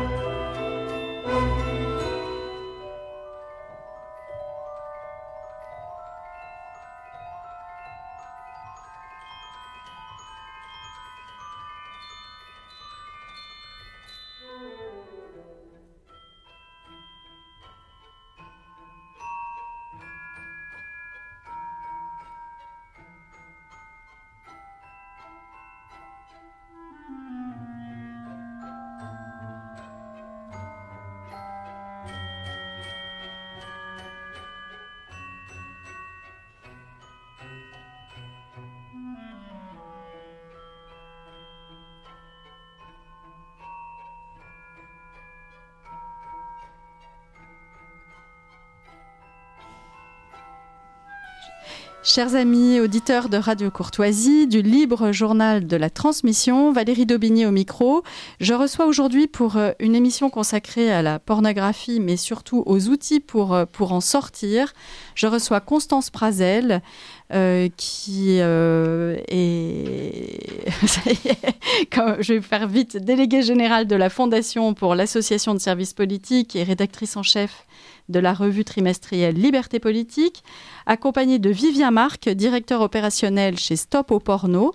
Chers amis auditeurs de Radio Courtoisie, du libre journal de la transmission, Valérie Daubigny au micro. Je reçois aujourd'hui pour une émission consacrée à la pornographie, mais surtout aux outils pour, pour en sortir. Je reçois Constance Prazel, euh, qui euh, est, comme je vais faire vite, déléguée générale de la Fondation pour l'association de services politiques et rédactrice en chef de la revue trimestrielle Liberté Politique, accompagnée de Vivien Marc, directeur opérationnel chez Stop au Porno,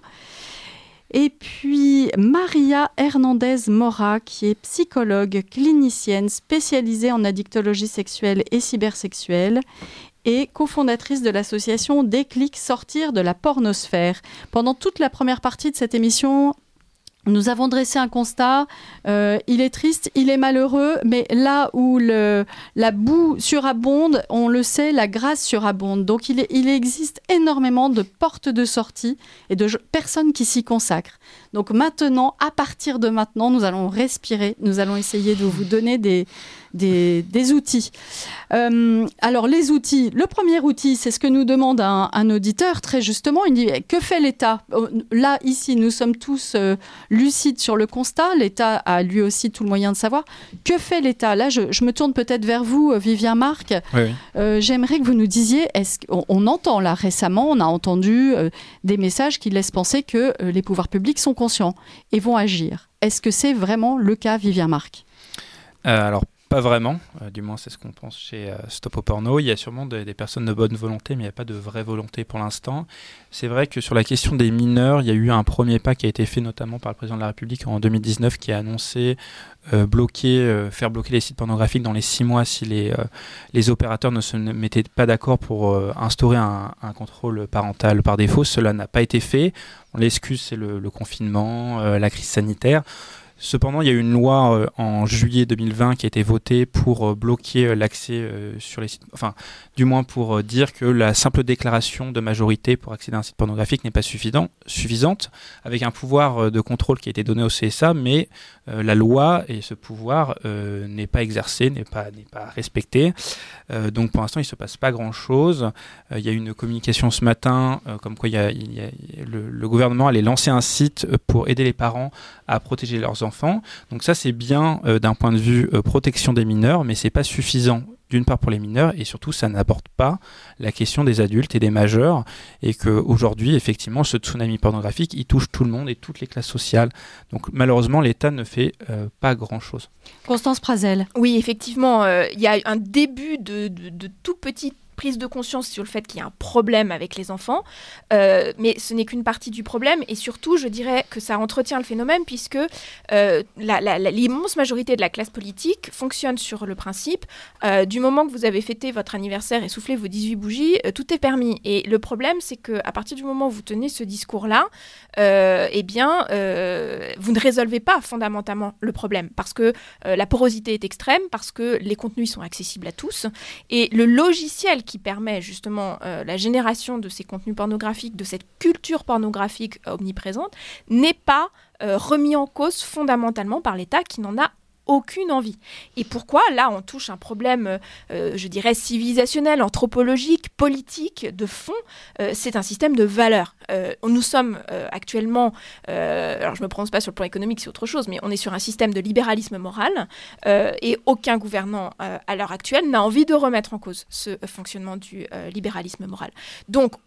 et puis Maria Hernandez-Mora, qui est psychologue clinicienne spécialisée en addictologie sexuelle et cybersexuelle, et cofondatrice de l'association Déclic Sortir de la pornosphère. Pendant toute la première partie de cette émission, nous avons dressé un constat, euh, il est triste, il est malheureux, mais là où le, la boue surabonde, on le sait, la grâce surabonde. Donc il, est, il existe énormément de portes de sortie et de personnes qui s'y consacrent. Donc maintenant, à partir de maintenant, nous allons respirer, nous allons essayer de vous donner des, des, des outils. Euh, alors les outils, le premier outil, c'est ce que nous demande un, un auditeur, très justement, il dit « Que fait l'État ?» Là, ici, nous sommes tous euh, lucides sur le constat, l'État a lui aussi tout le moyen de savoir. Que fait l'État ? Là, je, je me tourne peut-être vers vous, Vivien Marc. Oui, oui. Euh, j'aimerais que vous nous disiez, est-ce qu'on on entend là récemment, on a entendu euh, des messages qui laissent penser que euh, les pouvoirs publics sont conscients et vont agir. Est-ce que c'est vraiment le cas, Vivien Marc ? euh, Alors, pas vraiment, euh, du moins c'est ce qu'on pense chez euh, Stop au Porno. Il y a sûrement de, des personnes de bonne volonté, mais il n'y a pas de vraie volonté pour l'instant. C'est vrai que sur la question des mineurs, il y a eu un premier pas qui a été fait notamment par le président de la République en deux mille dix-neuf, qui a annoncé euh, bloquer, euh, faire bloquer les sites pornographiques dans les six mois si les, euh, les opérateurs ne se ne mettaient pas d'accord pour euh, instaurer un, un contrôle parental par défaut. Cela n'a pas été fait. L'excuse, c'est le, le confinement, euh, la crise sanitaire. Cependant, il y a eu une loi euh, en juillet deux mille vingt qui a été votée pour euh, bloquer euh, l'accès euh, sur les sites, enfin, du moins pour euh, dire que la simple déclaration de majorité pour accéder à un site pornographique n'est pas suffisant, suffisante, avec un pouvoir euh, de contrôle qui a été donné au C S A, mais euh, la loi et ce pouvoir euh, n'est pas exercé, n'est pas, n'est pas respecté. Euh, donc pour l'instant, il ne se passe pas grand-chose. Euh, il y a eu une communication ce matin, euh, comme quoi il y a, il y a, le, le gouvernement allait lancer un site pour aider les parents à protéger leurs enfants. Donc ça, c'est bien euh, d'un point de vue euh, protection des mineurs, mais c'est pas suffisant d'une part pour les mineurs, et surtout ça n'aborde pas la question des adultes et des majeurs, et qu'aujourd'hui, effectivement, ce tsunami pornographique, il touche tout le monde et toutes les classes sociales. Donc malheureusement, l'État ne fait euh, pas grand-chose. Constance Prazel. Oui, effectivement, euh, il y a un début de, de, de tout petit prise de conscience sur le fait qu'il y a un problème avec les enfants, euh, mais ce n'est qu'une partie du problème, et surtout, je dirais que ça entretient le phénomène, puisque euh, la, la, la, l'immense majorité de la classe politique fonctionne sur le principe, euh, du moment que vous avez fêté votre anniversaire et soufflé vos dix-huit bougies, euh, tout est permis. Et le problème, c'est qu'à partir du moment où vous tenez ce discours-là, euh, eh bien, euh, vous ne résolvez pas fondamentalement le problème, parce que euh, la porosité est extrême, parce que les contenus sont accessibles à tous, et le logiciel qui permet justement euh, la génération de ces contenus pornographiques, de cette culture pornographique omniprésente, n'est pas euh, remis en cause fondamentalement par l'État qui n'en a aucune envie. Et pourquoi ? Là, on touche un problème, euh, je dirais, civilisationnel, anthropologique, politique, de fond. Euh, c'est un système de valeurs. Euh, nous sommes euh, actuellement, euh, alors je ne me prononce pas sur le plan économique, c'est autre chose, mais on est sur un système de libéralisme moral, euh, et aucun gouvernant euh, à l'heure actuelle n'a envie de remettre en cause ce fonctionnement du euh, libéralisme moral. Donc,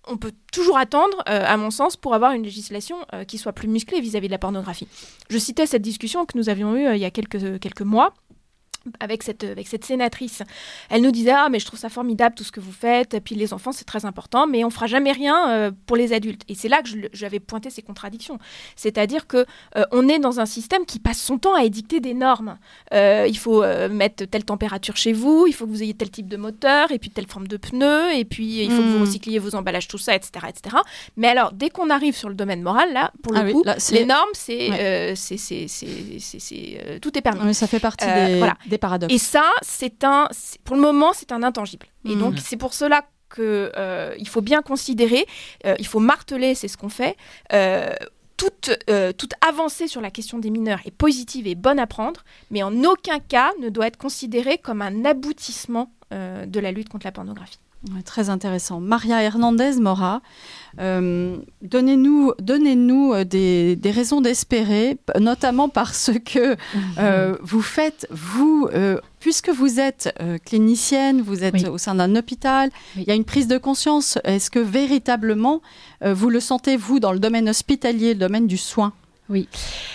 on peut toujours attendre, euh, à mon sens, pour avoir une législation euh, qui soit plus musclée vis-à-vis de la pornographie. Je citais cette discussion que nous avions eue euh, il y a quelques, quelques mois, avec cette, avec cette sénatrice. Elle nous disait « Ah, mais je trouve ça formidable tout ce que vous faites, et puis les enfants, c'est très important, mais on ne fera jamais rien euh, pour les adultes. » Et c'est là que je, j'avais pointé ces contradictions. C'est-à-dire qu'on euh, est dans un système qui passe son temps à édicter des normes. Euh, il faut euh, mettre telle température chez vous, il faut que vous ayez tel type de moteur, et puis telle forme de pneu, et puis il faut mmh. que vous recycliez vos emballages, tout ça, et cetera, et cetera. Mais alors, dès qu'on arrive sur le domaine moral, là, pour le ah coup, oui, là, les normes, c'est, ouais. euh, c'est, c'est, c'est, c'est, c'est, euh, tout est permis. Oui, ça fait partie euh, des, voilà. des paradoxes. Et ça, c'est un, c'est, pour le moment, c'est un intangible. Et mmh. donc, c'est pour cela qu'il euh, faut bien considérer, euh, il faut marteler, c'est ce qu'on fait, euh, toute, euh, toute avancée sur la question des mineurs est positive et bonne à prendre, mais en aucun cas ne doit être considérée comme un aboutissement euh, de la lutte contre la pornographie. Ouais, très intéressant. Maria Hernandez-Mora, euh, donnez-nous, donnez-nous des, des raisons d'espérer, notamment parce que euh, vous faites, vous, euh, puisque vous êtes euh, clinicienne, vous êtes oui. au sein d'un hôpital, oui. il y a une prise de conscience. Est-ce que véritablement, euh, vous le sentez, vous, dans le domaine hospitalier, le domaine du soin ? Oui.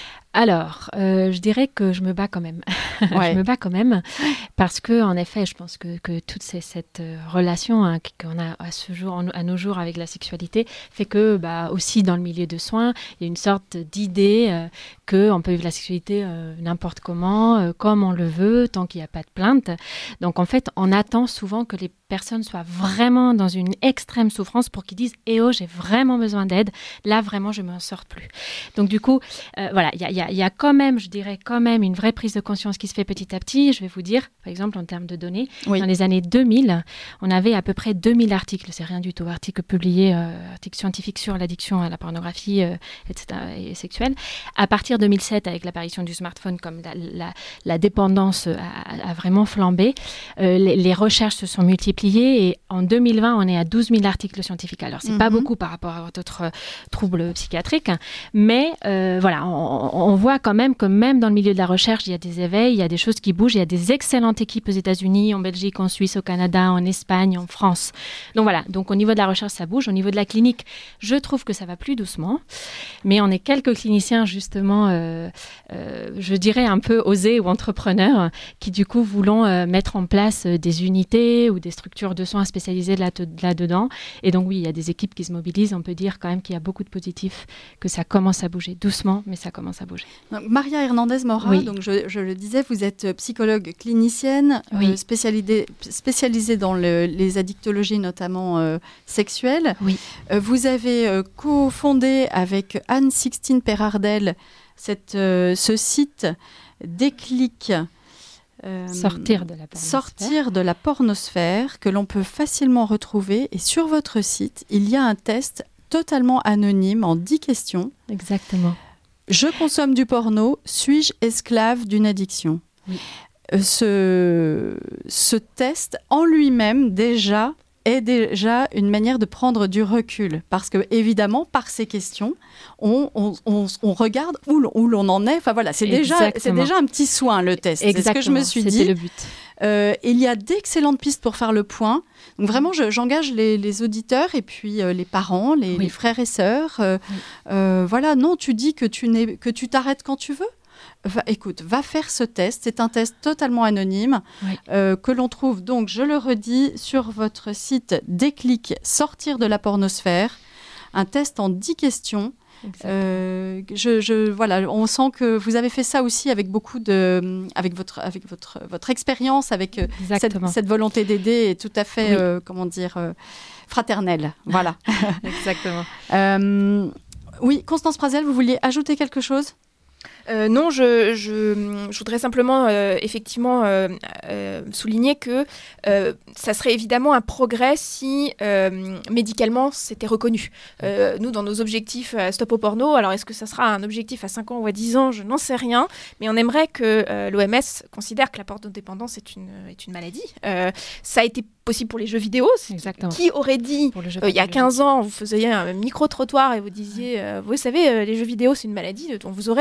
Alors, euh, je dirais que je me bats quand même. Ouais. je me bats quand même parce que, en effet, je pense que, que toute ces, cette euh, relation hein, qu'on a à ce jour, en, à nos jours avec la sexualité, fait que, bah, aussi dans le milieu de soins, il y a une sorte d'idée euh, qu'on peut vivre la sexualité euh, n'importe comment, euh, comme on le veut, tant qu'il n'y a pas de plainte. Donc, en fait, on attend souvent que les personnes soient vraiment dans une extrême souffrance pour qu'ils disent « Eh oh, j'ai vraiment besoin d'aide. Là, vraiment, je ne m'en sors plus. » Donc, du coup, euh, voilà, il y a, y a Il y a quand même, je dirais quand même, une vraie prise de conscience qui se fait petit à petit. Je vais vous dire, par exemple, en termes de données, oui. dans les années deux mille, on avait à peu près deux mille articles, c'est rien du tout, articles publiés, euh, articles scientifiques sur l'addiction à la pornographie, euh, et cetera, et sexuelle. À partir de deux mille sept, avec l'apparition du smartphone, comme la, la, la dépendance a, a vraiment flambé, euh, les, les recherches se sont multipliées et en deux mille vingt, on est à douze mille articles scientifiques. Alors, c'est mm-hmm. pas beaucoup par rapport à d'autres euh, troubles psychiatriques, mais euh, voilà, on, on voit quand même que même dans le milieu de la recherche, il y a des éveils, il y a des choses qui bougent, il y a des excellentes équipes aux États-Unis, en Belgique, en Suisse, au Canada, en Espagne, en France. Donc voilà, donc au niveau de la recherche, ça bouge. Au niveau de la clinique, je trouve que ça va plus doucement. Mais on est quelques cliniciens, justement, euh, euh, je dirais un peu osés ou entrepreneurs, qui du coup voulons euh, mettre en place euh, des unités ou des structures de soins spécialisées là, là-dedans. Et donc oui, il y a des équipes qui se mobilisent. On peut dire quand même qu'il y a beaucoup de positifs, que ça commence à bouger doucement, mais ça commence à bouger. Donc, Maria Hernandez-Mora, oui. donc je, je le disais, vous êtes psychologue clinicienne, oui. euh, spécialisée, spécialisée dans le, les addictologies, notamment euh, sexuelles. Oui. Euh, vous avez euh, cofondé avec Anne-Sixtine Perardel cette, euh, ce site Déclic. Euh, sortir de la pornosphère. Sortir de la pornosphère, que l'on peut facilement retrouver. Et sur votre site, il y a un test totalement anonyme en dix questions. Exactement. Je consomme du porno, suis-je esclave d'une addiction ? Oui. Ce, ce test en lui-même déjà est déjà une manière de prendre du recul. Parce que, évidemment, par ces questions, on, on, on, on regarde où l'on, où l'on en est. Enfin voilà, c'est déjà, c'est déjà un petit soin, le test. Exactement. C'est ce que je me suis C'était dit. le but. Euh, il y a d'excellentes pistes pour faire le point. Donc vraiment, je, j'engage les, les auditeurs et puis euh, les parents, les, oui. les frères et sœurs. Euh, oui. euh, voilà, non, tu dis que tu, n'es, que tu t'arrêtes quand tu veux. Va, écoute, va faire ce test. C'est un test totalement anonyme oui. euh, que l'on trouve, donc, je le redis, sur votre site Déclic, sortir de la pornosphère. Un test en dix questions. Euh, je, je, voilà, on sent que vous avez fait ça aussi avec beaucoup de, avec votre, avec votre, votre expérience, avec euh, cette, cette volonté d'aider est tout à fait, oui. euh, comment dire, euh, fraternelle. Voilà. Exactement. euh, oui, Constance Prazel, vous vouliez ajouter quelque chose ? Euh, non, je, je, je voudrais simplement euh, effectivement euh, euh, souligner que euh, ça serait évidemment un progrès si euh, médicalement c'était reconnu. Euh, nous, dans nos objectifs à Stop au porno, alors est-ce que ça sera un objectif à cinq ans ou à dix ans ? Je n'en sais rien, mais on aimerait que euh, l'O M S considère que la pornodépendance est une, est une maladie. Euh, ça a été possible pour les jeux vidéo. Exactement. Qui aurait dit, euh, il y a quinze ans, vous faisiez un micro-trottoir et vous disiez, euh, vous savez, euh, les jeux vidéo, c'est une maladie dont vous aurez rayonné.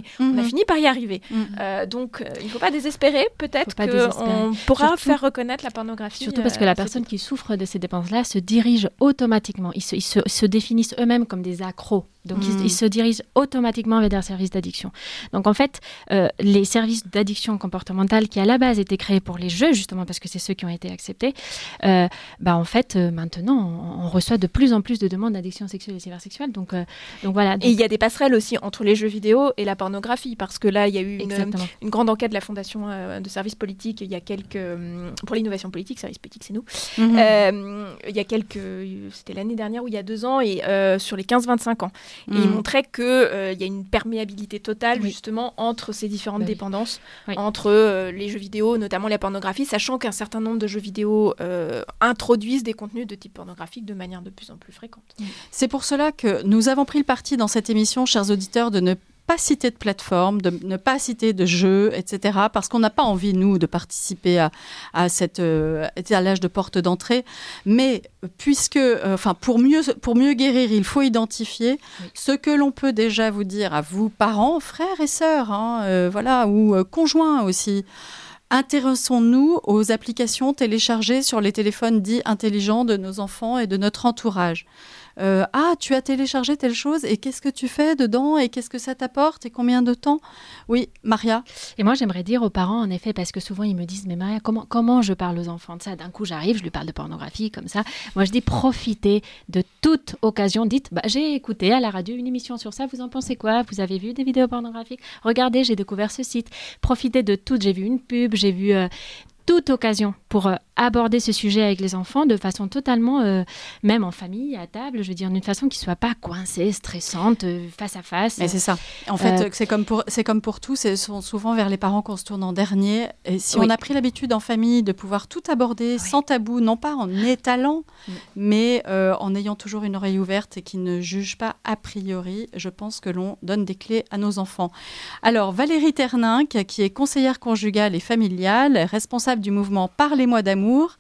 mmh. on a fini par y arriver. Mmh. Euh, donc, euh, il ne faut pas désespérer. Peut-être qu'on pourra Surtout, faire reconnaître la pornographie. Surtout parce que la personne qui souffre de ces dépenses-là se dirige automatiquement. Ils se, ils se, se définissent eux-mêmes comme des accros. Donc, mmh. ils, ils se dirigent automatiquement vers des services d'addiction. Donc, en fait, euh, les services d'addiction comportementale qui, à la base, étaient créés pour les jeux, justement, parce que c'est ceux qui ont été acceptés, euh, bah, en fait, euh, maintenant, on, on reçoit de plus en plus de demandes d'addiction sexuelle et cybersexuelle. Donc, euh, donc voilà. Donc... Et il y a des passerelles aussi entre les jeux vidéo et la pornographie, parce que là, il y a eu une, une grande enquête de la Fondation euh, de services politiques il y a quelques... Euh, pour l'innovation politique, services politiques, c'est nous. Mmh. Euh, il y a quelques... C'était l'année dernière ou il y a deux ans, et euh, sur les quinze vingt-cinq ans. Et mmh. il montrait qu'il euh, y a une perméabilité totale, oui. justement, entre ces différentes bah oui. dépendances, oui. entre euh, les jeux vidéo, notamment la pornographie, sachant qu'un certain nombre de jeux vidéo euh, introduisent des contenus de type pornographique de manière de plus en plus fréquente. C'est pour cela que nous avons pris le parti dans cette émission, chers auditeurs, de ne pas citer de plateforme, de ne pas citer de jeux, et cetera, parce qu'on n'a pas envie, nous, de participer à, à cet euh, étalage de porte d'entrée. Mais puisque, euh, enfin, pour mieux, pour mieux guérir, il faut identifier oui. ce que l'on peut déjà vous dire à vous, parents, frères et sœurs, hein, euh, voilà, ou euh, conjoints aussi. Intéressons-nous aux applications téléchargées sur les téléphones dits intelligents de nos enfants et de notre entourage. Euh, ah, tu as téléchargé telle chose et qu'est-ce que tu fais dedans et qu'est-ce que ça t'apporte et combien de temps ? Oui, Maria. Et moi, j'aimerais dire aux parents, en effet, parce que souvent ils me disent, mais Maria, comment, comment je parle aux enfants de ça ? D'un coup, j'arrive, je lui parle de pornographie comme ça. Moi, je dis, profitez de toute occasion. Dites, bah, j'ai écouté à la radio une émission sur ça, vous en pensez quoi ? Vous avez vu des vidéos pornographiques ? Regardez, j'ai découvert ce site. Profitez de tout. J'ai vu une pub, j'ai vu... Euh, toute occasion pour euh, aborder ce sujet avec les enfants de façon totalement, euh, même en famille, à table, je veux dire, d'une façon qui ne soit pas coincée, stressante, euh, face à face. Mais c'est ça. En fait, euh, c'est, comme pour, c'est comme pour tout, c'est souvent vers les parents qu'on se tourne en dernier. Et si oui. on a pris l'habitude en famille de pouvoir tout aborder oui. sans tabou, non pas en étalant, oui. mais euh, en ayant toujours une oreille ouverte et qui ne juge pas a priori, je pense que l'on donne des clés à nos enfants. Alors, Valérie Terninck, qui est conseillère conjugale et familiale, responsable du mouvement Parlez-moi d'amour,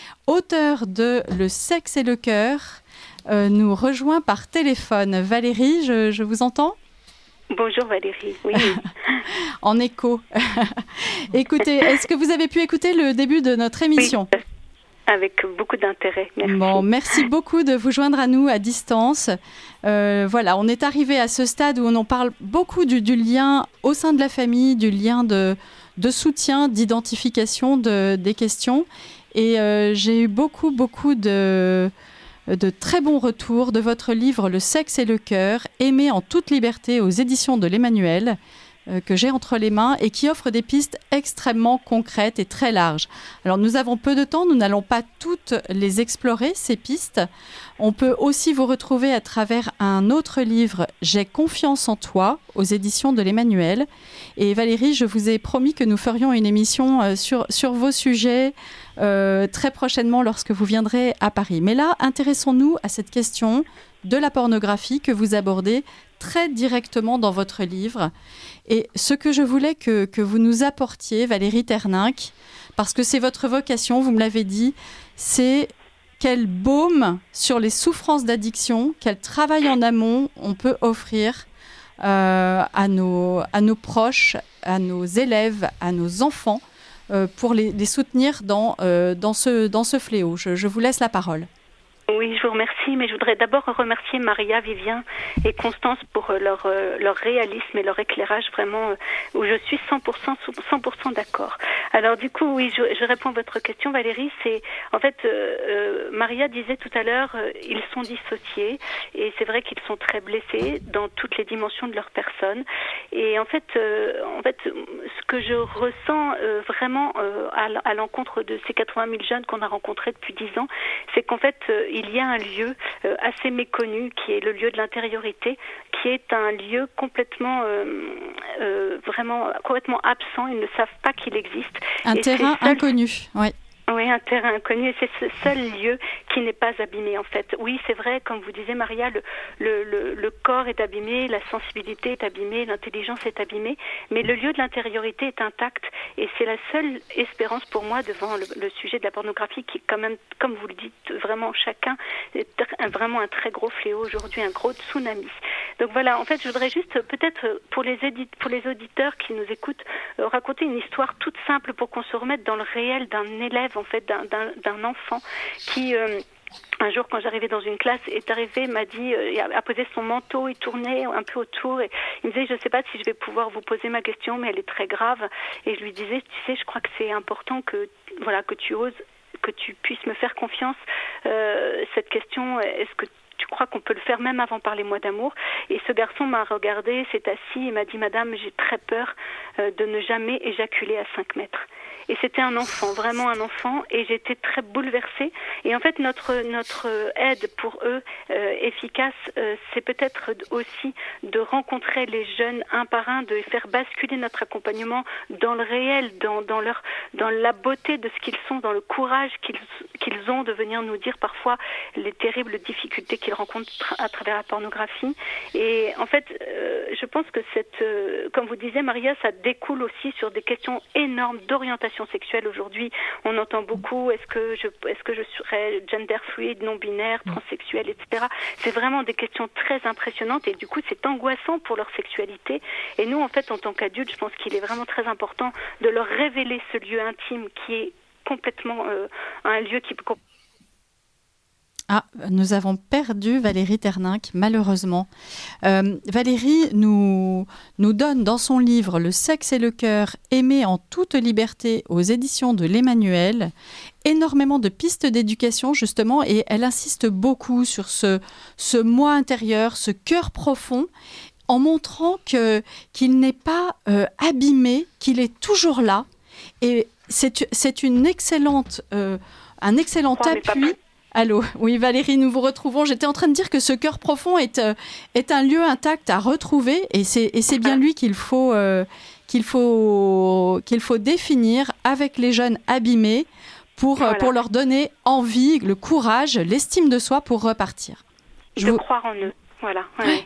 auteur de Le sexe et le cœur, euh, nous rejoint par téléphone. Valérie, je, je vous entends ? Bonjour Valérie, oui. En écho. Écoutez, est-ce que vous avez pu écouter le début de notre émission ? Oui, avec beaucoup d'intérêt, merci. Bon, merci beaucoup de vous joindre à nous à distance. Euh, voilà, on est arrivé à ce stade où on en parle beaucoup du, du lien au sein de la famille, du lien de... de soutien, d'identification de, des questions. Et euh, j'ai eu beaucoup, beaucoup de, de très bons retours de votre livre « Le sexe et le cœur », aimé en toute liberté aux éditions de l'Emmanuel, euh, que j'ai entre les mains et qui offre des pistes extrêmement concrètes et très larges. Alors, nous avons peu de temps, nous n'allons pas toutes les explorer, ces pistes. On peut aussi vous retrouver à travers un autre livre, « J'ai confiance en toi », aux éditions de l'Emmanuel. Et Valérie, je vous ai promis que nous ferions une émission sur, sur vos sujets euh, très prochainement lorsque vous viendrez à Paris. Mais là, intéressons-nous à cette question de la pornographie que vous abordez très directement dans votre livre. Et ce que je voulais que, que vous nous apportiez, Valérie Terninck, parce que c'est votre vocation, vous me l'avez dit, c'est... Quel baume sur les souffrances d'addiction, quel travail en amont on peut offrir euh, à, nos, à nos proches, à nos élèves, à nos enfants, euh, pour les, les soutenir dans, euh, dans, ce, dans ce fléau. Je, je vous laisse la parole. Oui, je vous remercie, mais je voudrais d'abord remercier Maria, Vivien et Constance pour leur, leur réalisme et leur éclairage vraiment où je suis cent pour cent, cent pour cent d'accord. Alors du coup, oui, je, je réponds à votre question Valérie, c'est en fait, euh, Maria disait tout à l'heure, euh, ils sont dissociés et c'est vrai qu'ils sont très blessés dans toutes les dimensions de leur personne et en fait, euh, en fait ce que je ressens euh, vraiment euh, à, à l'encontre de ces quatre-vingt mille jeunes qu'on a rencontrés depuis dix ans, c'est qu'en fait, euh, il y a un lieu euh, assez méconnu qui est le lieu de l'intériorité, qui est un lieu complètement, euh, euh, vraiment complètement absent. Ils ne savent pas qu'il existe. Un et terrain seul... inconnu, oui. Oui, un terrain inconnu, et c'est ce seul lieu qui n'est pas abîmé en fait. Oui, c'est vrai, comme vous disiez Maria, le, le, le, le corps est abîmé, la sensibilité est abîmée, l'intelligence est abîmée, mais le lieu de l'intériorité est intact, et c'est la seule espérance pour moi devant le, le sujet de la pornographie qui est quand même, comme vous le dites, vraiment chacun, est vraiment un très gros fléau aujourd'hui, un gros tsunami. Donc voilà, en fait, je voudrais juste peut-être pour les, édite, pour les auditeurs qui nous écoutent, euh, raconter une histoire toute simple pour qu'on se remette dans le réel d'un élève, en fait, d'un, d'un, d'un enfant qui... Euh, un jour, quand j'arrivais dans une classe, est arrivé, m'a dit, euh, a posé son manteau, il tournait un peu autour et il me disait, je ne sais pas si je vais pouvoir vous poser ma question, mais elle est très grave. Et je lui disais, tu sais, je crois que c'est important que, voilà, que tu oses, que tu puisses me faire confiance. Euh, cette question, est-ce que tu crois qu'on peut le faire même avant Parlez-moi d'amour? Et ce garçon m'a regardé, s'est assis et m'a dit, madame, j'ai très peur euh, de ne jamais éjaculer à cinq mètres. Et c'était un enfant, vraiment un enfant, et j'étais très bouleversée. Et en fait, notre notre aide pour eux euh, efficace, euh, c'est peut-être aussi de rencontrer les jeunes un par un, de faire basculer notre accompagnement dans le réel, dans dans leur dans la beauté de ce qu'ils sont, dans le courage qu'ils qu'ils ont de venir nous dire parfois les terribles difficultés qu'ils rencontrent à travers la pornographie. Et en fait, euh, je pense que cette, euh, comme vous disiez, Maria, ça découle aussi sur des questions énormes d'orientation sexuelle. Aujourd'hui, on entend beaucoup est-ce que je est-ce que je serais gender fluide, non binaire, transsexuel, et cetera. C'est vraiment des questions très impressionnantes et du coup, c'est angoissant pour leur sexualité. Et nous, en fait, en tant qu'adultes, je pense qu'il est vraiment très important de leur révéler ce lieu intime qui est complètement euh, un lieu qui Ah, nous avons perdu Valérie Terninck, malheureusement. Euh, Valérie nous, nous donne dans son livre « Le sexe et le cœur, aimer en toute liberté » aux éditions de l'Emmanuel énormément de pistes d'éducation, justement, et elle insiste beaucoup sur ce, ce moi intérieur, ce cœur profond, en montrant que, qu'il n'est pas euh, abîmé, qu'il est toujours là. Et c'est, c'est une excellente, euh, un excellent appui... Allô, oui Valérie, nous vous retrouvons. J'étais en train de dire que ce cœur profond est, euh, est un lieu intact à retrouver et c'est, et c'est bien lui qu'il faut, euh, qu'il faut, qu'il faut définir avec les jeunes abîmés pour, voilà. pour leur donner envie, le courage, l'estime de soi pour repartir. Je de vous... croire en eux, voilà. Ouais.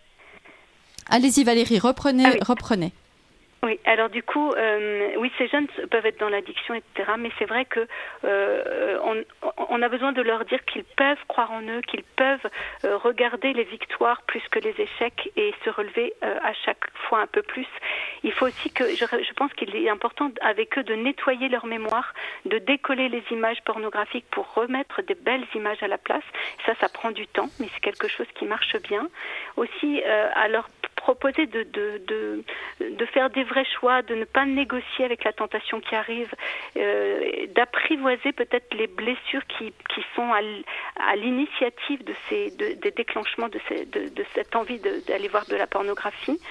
Allez-y Valérie, reprenez, ah oui. reprenez. Oui, alors du coup, euh, oui, ces jeunes peuvent être dans l'addiction, et cetera. Mais c'est vrai que euh, on, on a besoin de leur dire qu'ils peuvent croire en eux, qu'ils peuvent euh, regarder les victoires plus que les échecs et se relever euh, à chaque fois un peu plus. Il faut aussi que, je, je pense qu'il est important avec eux de nettoyer leur mémoire, de décoller les images pornographiques pour remettre des belles images à la place. Ça, ça prend du temps, mais c'est quelque chose qui marche bien. Aussi, euh, à leur proposer de, de, de, de faire des vrais choix, de ne pas négocier avec la tentation qui arrive, euh, d'apprivoiser peut-être les blessures qui, qui sont à, à l'initiative de ces, de, des déclenchements de, ces, de, de cette envie de, d'aller voir de la pornographie.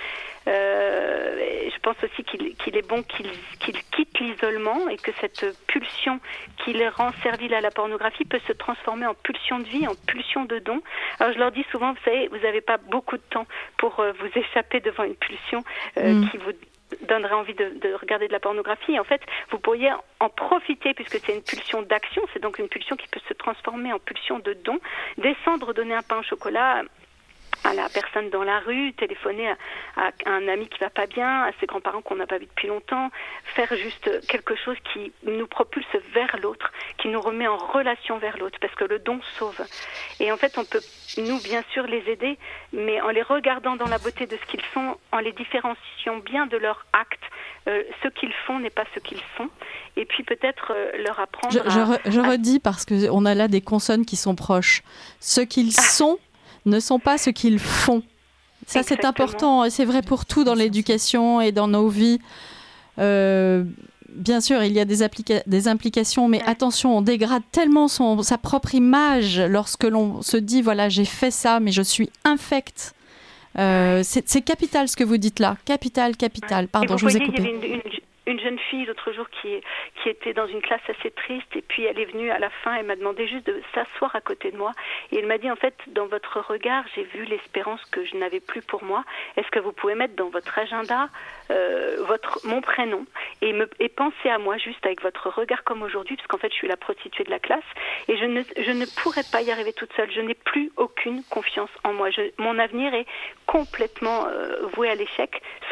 Euh, je pense aussi qu'il, qu'il est bon qu'ils, qu'ils quittent l'isolement et que cette pulsion qui les rend serviles à la pornographie peut se transformer en pulsion de vie, en pulsion de don. Alors je leur dis souvent, vous savez, vous n'avez pas beaucoup de temps pour euh, vous échapper devant une pulsion euh, mmh. qui vous donnerait envie de, de regarder de la pornographie. Et en fait, vous pourriez en profiter puisque c'est une pulsion d'action, c'est donc une pulsion qui peut se transformer en pulsion de don, descendre, donner un pain au chocolat à la personne dans la rue, téléphoner à, à un ami qui va pas bien, à ses grands-parents qu'on n'a pas vu depuis longtemps, faire juste quelque chose qui nous propulse vers l'autre, qui nous remet en relation vers l'autre, parce que le don sauve. Et en fait, on peut, nous, bien sûr, les aider, mais en les regardant dans la beauté de ce qu'ils sont, en les différenciant bien de leur acte. Euh, ce qu'ils font n'est pas ce qu'ils sont. Et puis peut-être euh, leur apprendre je, à... Je, re, je redis, parce qu'on a là des consonnes qui sont proches. Ce qu'ils ah. sont ne sont pas ce qu'ils font. Ça, Exactement. C'est important. Et c'est vrai pour tout dans l'éducation et dans nos vies. Euh, bien sûr, il y a des, applica- des implications, mais ouais. attention, on dégrade tellement son, sa propre image lorsque l'on se dit, voilà, j'ai fait ça, mais je suis infecte. Euh, c'est, c'est capital ce que vous dites là. Capital, capital. Ouais. Pardon, je vous ai coupé. Il y avait une, une... une jeune fille l'autre jour qui, qui était dans une classe assez triste et puis elle est venue à la fin, elle m'a demandé juste de s'asseoir à côté de moi et elle m'a dit en fait dans votre regard j'ai vu l'espérance que je n'avais plus pour moi, est-ce que vous pouvez mettre dans votre agenda euh, votre, mon prénom et, me, et penser à moi juste avec votre regard comme aujourd'hui parce qu'en fait je suis la prostituée de la classe et je ne, je ne pourrais pas y arriver toute seule, je n'ai plus aucune confiance en moi, je, mon avenir est complètement euh, voué à l'échec sauf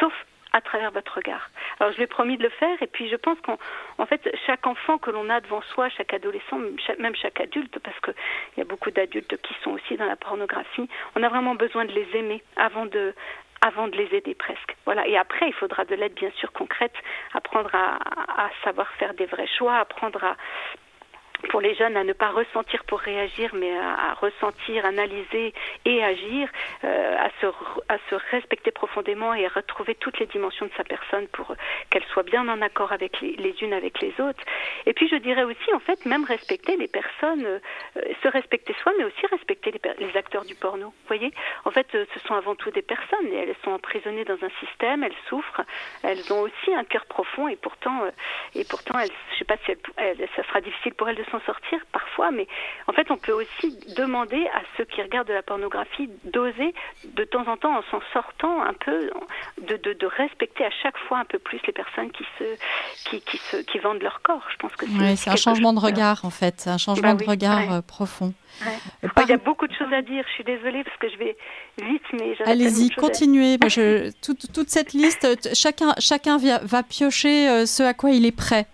à travers votre regard. Alors je lui ai promis de le faire, et puis je pense qu'en en fait, chaque enfant que l'on a devant soi, chaque adolescent, chaque, même chaque adulte, parce qu'il y a beaucoup d'adultes qui sont aussi dans la pornographie, on a vraiment besoin de les aimer avant de avant de les aider presque. Voilà. Et après, il faudra de l'aide bien sûr concrète, apprendre à, à savoir faire des vrais choix, apprendre à pour les jeunes à ne pas ressentir pour réagir, mais à, à ressentir, analyser et agir, euh, à, se, à se respecter profondément et à retrouver toutes les dimensions de sa personne pour qu'elle soit bien en accord avec les, les unes avec les autres. Et puis je dirais aussi, en fait, même respecter les personnes, euh, se respecter soi, mais aussi respecter les, les acteurs du porno. Vous voyez, en fait, euh, ce sont avant tout des personnes, et elles sont emprisonnées dans un système, elles souffrent, elles ont aussi un cœur profond, et pourtant, euh, et pourtant, elles, je ne sais pas si elles, elles, ça sera difficile pour elles de s'en sortir parfois, mais en fait on peut aussi demander à ceux qui regardent de la pornographie d'oser de temps en temps, en s'en sortant un peu, de, de, de respecter à chaque fois un peu plus les personnes qui se qui, qui, se, qui vendent leur corps. Je pense que c'est, ouais, c'est un changement de regard en fait, un changement bah, oui, de regard ouais. profond. Ouais. Par... Il y a beaucoup de choses à dire, je suis désolée parce que je vais vite, mais j'avais allez-y, continuez. Moi, je, toute, toute cette liste, chacun, chacun va, va piocher euh, ce à quoi il est prêt.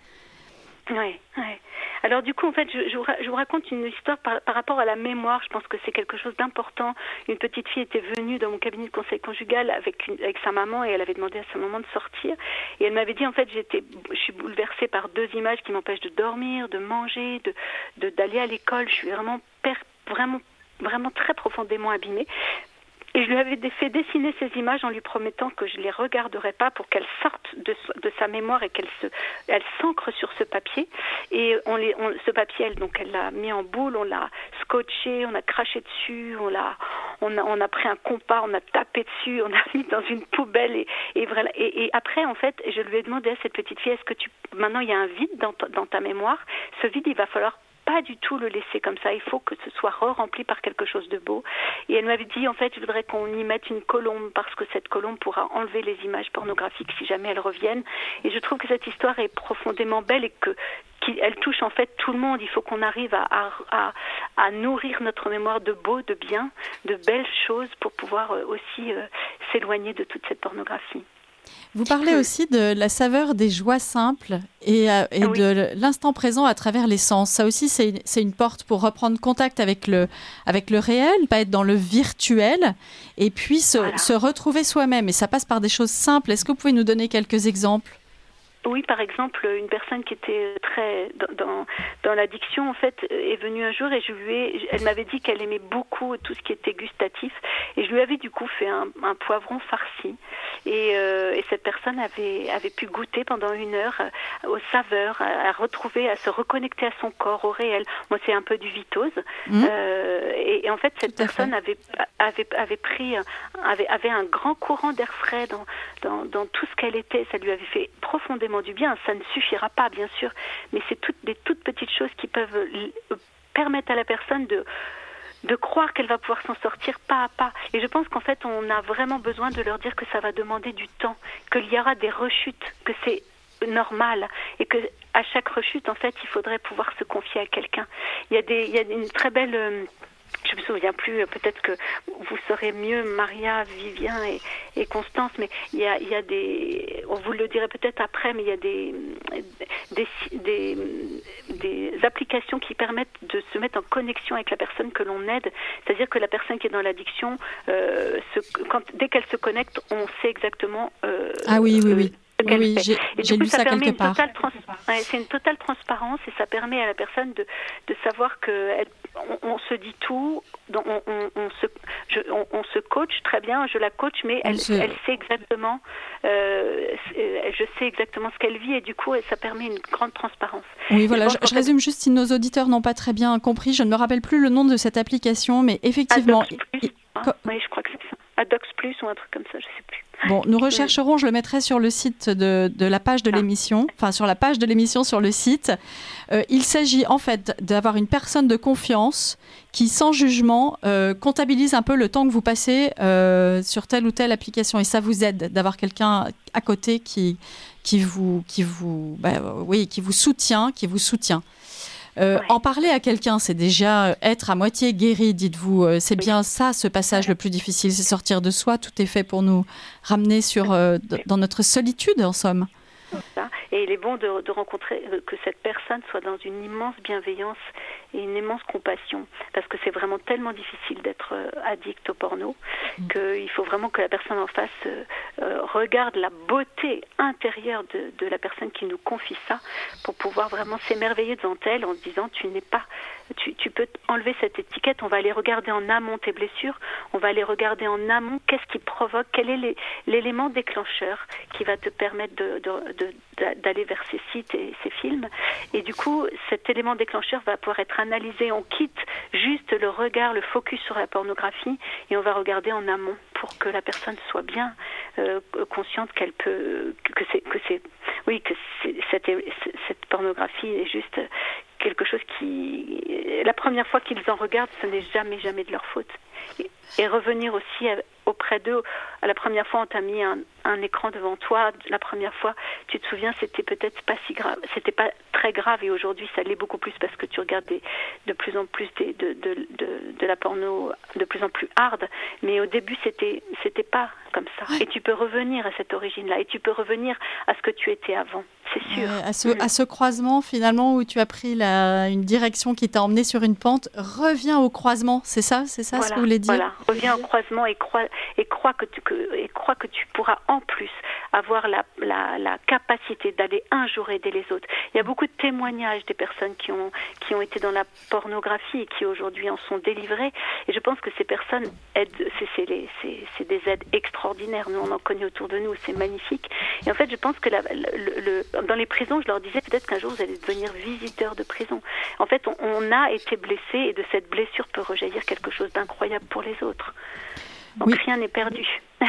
Oui, oui. Alors du coup, en fait, je, je, vous, je vous raconte une histoire par, par rapport à la mémoire. Je pense que c'est quelque chose d'important. Une petite fille était venue dans mon cabinet de conseil conjugal avec, une, avec sa maman, et elle avait demandé à sa maman de sortir. Et elle m'avait dit, en fait, j'étais, je suis bouleversée par deux images qui m'empêchent de dormir, de manger, de, de, d'aller à l'école. Je suis vraiment, per, vraiment, vraiment très profondément abîmée. Et je lui avais fait dessiner ces images en lui promettant que je ne les regarderais pas pour qu'elles sortent de, de sa mémoire et qu'elles se, elles s'ancrent sur ce papier. Et on les, on, ce papier, elle, donc elle l'a mis en boule, on l'a scotché, on a craché dessus, on, l'a, on, a, on a pris un compas, on a tapé dessus, on a mis dans une poubelle. Et, et, et, et après, en fait, je lui ai demandé à cette petite fille, est-ce que tu, maintenant il y a un vide dans, dans ta mémoire, ce vide, il va falloir pas du tout le laisser comme ça, il faut que ce soit re-rempli par quelque chose de beau. Et elle m'avait dit, en fait, je voudrais qu'on y mette une colombe, parce que cette colombe pourra enlever les images pornographiques si jamais elles reviennent. Et je trouve que cette histoire est profondément belle et que elle touche en fait tout le monde. Il faut qu'on arrive à, à, à, à nourrir notre mémoire de beau, de bien, de belles choses pour pouvoir aussi euh, s'éloigner de toute cette pornographie. Vous parlez aussi de la saveur des joies simples et, euh, et oui. de l'instant présent à travers les sens. Ça aussi, c'est une, c'est une porte pour reprendre contact avec le, avec le réel, pas être dans le virtuel, et puis se, voilà. se retrouver soi-même. Et ça passe par des choses simples. Est-ce que vous pouvez nous donner quelques exemples ? Oui, par exemple, une personne qui était très dans, dans, dans l'addiction, en fait, est venue un jour et je lui ai, elle m'avait dit qu'elle aimait beaucoup tout ce qui était gustatif, et je lui avais du coup fait un, un poivron farci, et, euh, et cette personne avait avait pu goûter pendant une heure aux saveurs, à, à retrouver, à se reconnecter à son corps, au réel. Moi, c'est un peu du Vitose, mmh. euh, et, et en fait, cette personne fait. avait avait avait pris avait avait un grand courant d'air frais dans dans, dans tout ce qu'elle était. Ça lui avait fait profondément du bien. Ça ne suffira pas, bien sûr, mais c'est toutes des toutes petites choses qui peuvent l- permettre à la personne de de croire qu'elle va pouvoir s'en sortir pas à pas. Et je pense qu'en fait, on a vraiment besoin de leur dire que ça va demander du temps, qu'il y aura des rechutes, que c'est normal, et que à chaque rechute, en fait, il faudrait pouvoir se confier à quelqu'un. Il y a des, il y a une très belle euh, je me souviens plus, peut-être que vous saurez mieux, Maria, Vivien et, et Constance, mais il y a, il y a des, on vous le dirait peut-être après, mais il y a des, des, des, des applications qui permettent de se mettre en connexion avec la personne que l'on aide. C'est-à-dire que la personne qui est dans l'addiction, euh, se, quand, dès qu'elle se connecte, on sait exactement... Euh, ah oui, oui, oui. Oui, oui, j'ai, j'ai lu ça, ça quelque part. Trans- ouais, c'est une totale transparence, et ça permet à la personne de, de savoir que on, on se dit tout, on, on, on, se, je, on, on se coach très bien, je la coach, mais elle, se... elle sait exactement, euh, je sais exactement ce qu'elle vit, et du coup, ça permet une grande transparence. Oui, voilà, je, je, je résume juste si nos auditeurs n'ont pas très bien compris. Je ne me rappelle plus le nom de cette application, mais effectivement... Adox Plus, il... hein, Co- oui, je crois que c'est ça. Adox Plus ou un truc comme ça, je ne sais plus. Bon, nous rechercherons, je le mettrai sur le site de, de la page de l'émission, enfin sur la page de l'émission sur le site. Euh, il s'agit en fait d'avoir une personne de confiance qui, sans jugement, euh, comptabilise un peu le temps que vous passez euh, sur telle ou telle application, et ça vous aide d'avoir quelqu'un à côté qui, qui vous, qui vous, bah, oui, qui vous soutient, qui vous soutient. Euh, Ouais. En parler à quelqu'un, c'est déjà être à moitié guéri, dites-vous. Euh, C'est Oui. bien ça, ce passage le plus difficile, c'est sortir de soi. Tout est fait pour nous ramener sur, euh, d- dans notre solitude, en somme. Ça. Et il est bon de, de rencontrer, euh, que cette personne soit dans une immense bienveillance et une immense compassion, parce que c'est vraiment tellement difficile d'être euh, addict au porno qu'il faut vraiment que la personne en face euh, euh, regarde la beauté intérieure de, de la personne qui nous confie ça, pour pouvoir vraiment s'émerveiller devant elle en se disant tu n'es pas, tu, tu peux enlever cette étiquette, on va aller regarder en amont tes blessures, on va aller regarder en amont qu'est-ce qui provoque, quel est les, l'élément déclencheur qui va te permettre de, de, de, d'aller vers ces sites et ces films. Et du coup, cet élément déclencheur va pouvoir être analysé. On quitte juste le regard, le focus sur la pornographie et on va regarder en amont pour que la personne soit bien euh, consciente qu'elle peut, que c'est, que c'est, oui, que c'est, cette, cette pornographie est juste quelque chose qui, la première fois qu'ils en regardent, ce n'est jamais, jamais de leur faute. Et, et revenir aussi à, auprès d'eux. À la première fois, on t'a mis un, un écran devant toi. La première fois, tu te souviens, c'était peut-être pas si grave, c'était pas très grave, et aujourd'hui, ça l'est beaucoup plus parce que tu regardes des, de plus en plus des, de, de, de, de la porno de plus en plus hard. Mais au début, c'était, c'était pas comme ça. Ouais. Et tu peux revenir à cette origine-là, et tu peux revenir à ce que tu étais avant. C'est sûr. Euh, à, ce, mmh. à ce croisement, finalement, où tu as pris la, une direction qui t'a emmené sur une pente, reviens au croisement, c'est ça, c'est ça voilà, ce que vous voulez dire. Voilà, reviens au croisement et crois, et crois que tu, que, et crois que tu pourras en plus avoir la, la, la capacité d'aller un jour aider les autres. Il y a beaucoup de témoignages des personnes qui ont, qui ont été dans la pornographie et qui aujourd'hui en sont délivrées. Et je pense que ces personnes aident, c'est, c'est, les, c'est, c'est des aides extraordinaires. Nous, on en connaît autour de nous, c'est magnifique. Et en fait, je pense que la, le, le, dans les prisons, je leur disais peut-être qu'un jour vous allez devenir visiteurs de prison. En fait, on, on a été blessés et de cette blessure peut rejaillir quelque chose d'incroyable pour les autres. Donc oui. Rien n'est perdu.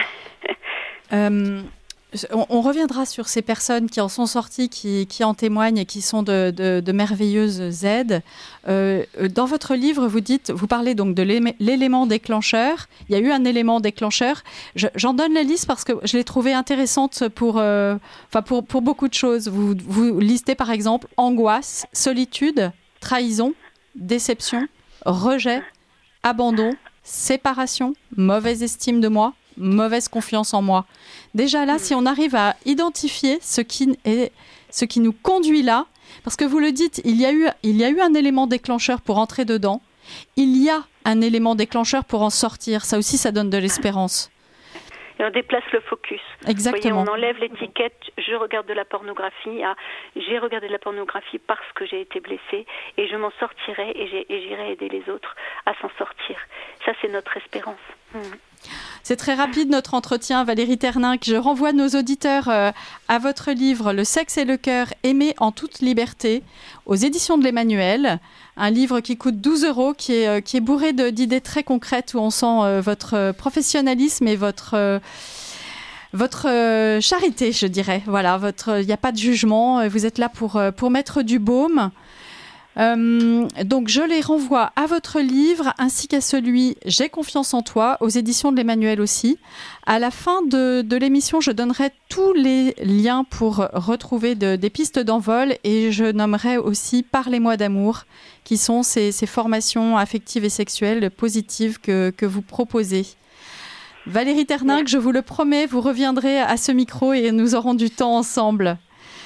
euh, on, on reviendra sur ces personnes qui en sont sorties, qui, qui en témoignent et qui sont de, de, de merveilleuses aides. Euh, dans votre livre, vous dites, vous parlez donc de l'élément déclencheur. Il y a eu un élément déclencheur. Je, j'en donne la liste parce que je l'ai trouvée intéressante pour, euh, enfin pour, pour beaucoup de choses. Vous, vous listez par exemple angoisse, solitude, trahison, déception, rejet, abandon, séparation, mauvaise estime de moi, mauvaise confiance en moi. Déjà là, si on arrive à identifier ce qui, est, ce qui nous conduit là, parce que vous le dites, il y a eu, il y a eu un élément déclencheur pour entrer dedans, il y a un élément déclencheur pour en sortir. Ça aussi, ça donne de l'espérance. Et on déplace le focus. Exactement. Vous voyez, on enlève l'étiquette « je regarde de la pornographie » à « j'ai regardé de la pornographie parce que j'ai été blessée et je m'en sortirai et, j'ai, et j'irai aider les autres à s'en sortir ». Ça, c'est notre espérance. Mmh. C'est très rapide notre entretien, Valérie Terninck. Je renvoie nos auditeurs euh, à votre livre « Le sexe et le cœur, aimer en toute liberté » aux éditions de l'Emmanuel. Un livre qui coûte douze euros, qui est, euh, qui est bourré de, d'idées très concrètes où on sent euh, votre professionnalisme et votre, euh, votre euh, charité, je dirais. Voilà, votre, il n'y a pas de jugement. Vous êtes là pour, euh, pour mettre du baume. Euh, donc je les renvoie à votre livre ainsi qu'à celui « J'ai confiance en toi » aux éditions de l'Emmanuel aussi. À la fin de, de l'émission, je donnerai tous les liens pour retrouver de, des pistes d'envol et je nommerai aussi « Parlez-moi d'amour » qui sont ces, ces formations affectives et sexuelles positives que, que vous proposez. Valérie Terninck, je vous le promets, vous reviendrez à ce micro et nous aurons du temps ensemble.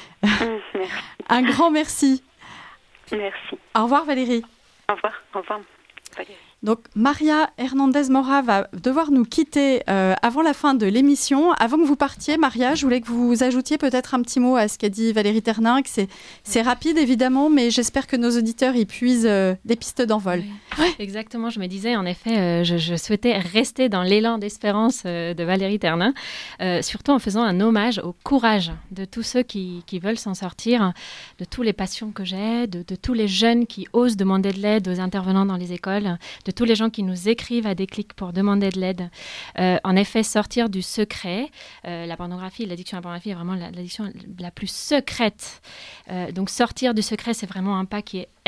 Un grand merci. Merci. Au revoir Valérie. Au revoir. Au revoir Valérie. Donc Maria Hernandez-Mora va devoir nous quitter euh, avant la fin de l'émission. Avant que vous partiez, Maria, je voulais que vous ajoutiez peut-être un petit mot à ce qu'a dit Valérie Terninck. C'est, c'est rapide évidemment, mais j'espère que nos auditeurs y puisent euh, des pistes d'envol. Oui. Ouais. Exactement, je me disais, en effet, euh, je, je souhaitais rester dans l'élan d'espérance euh, de Valérie Terninck, euh, surtout en faisant un hommage au courage de tous ceux qui, qui veulent s'en sortir, de tous les passions que j'ai, de, de tous les jeunes qui osent demander de l'aide aux intervenants dans les écoles, de tous les gens qui nous écrivent à Déclic pour demander de l'aide. Euh, en effet, sortir du secret. Euh, la pornographie, l'addiction à la pornographie est vraiment la, l'addiction la plus secrète. Euh, donc sortir du secret, c'est vraiment un pas qui est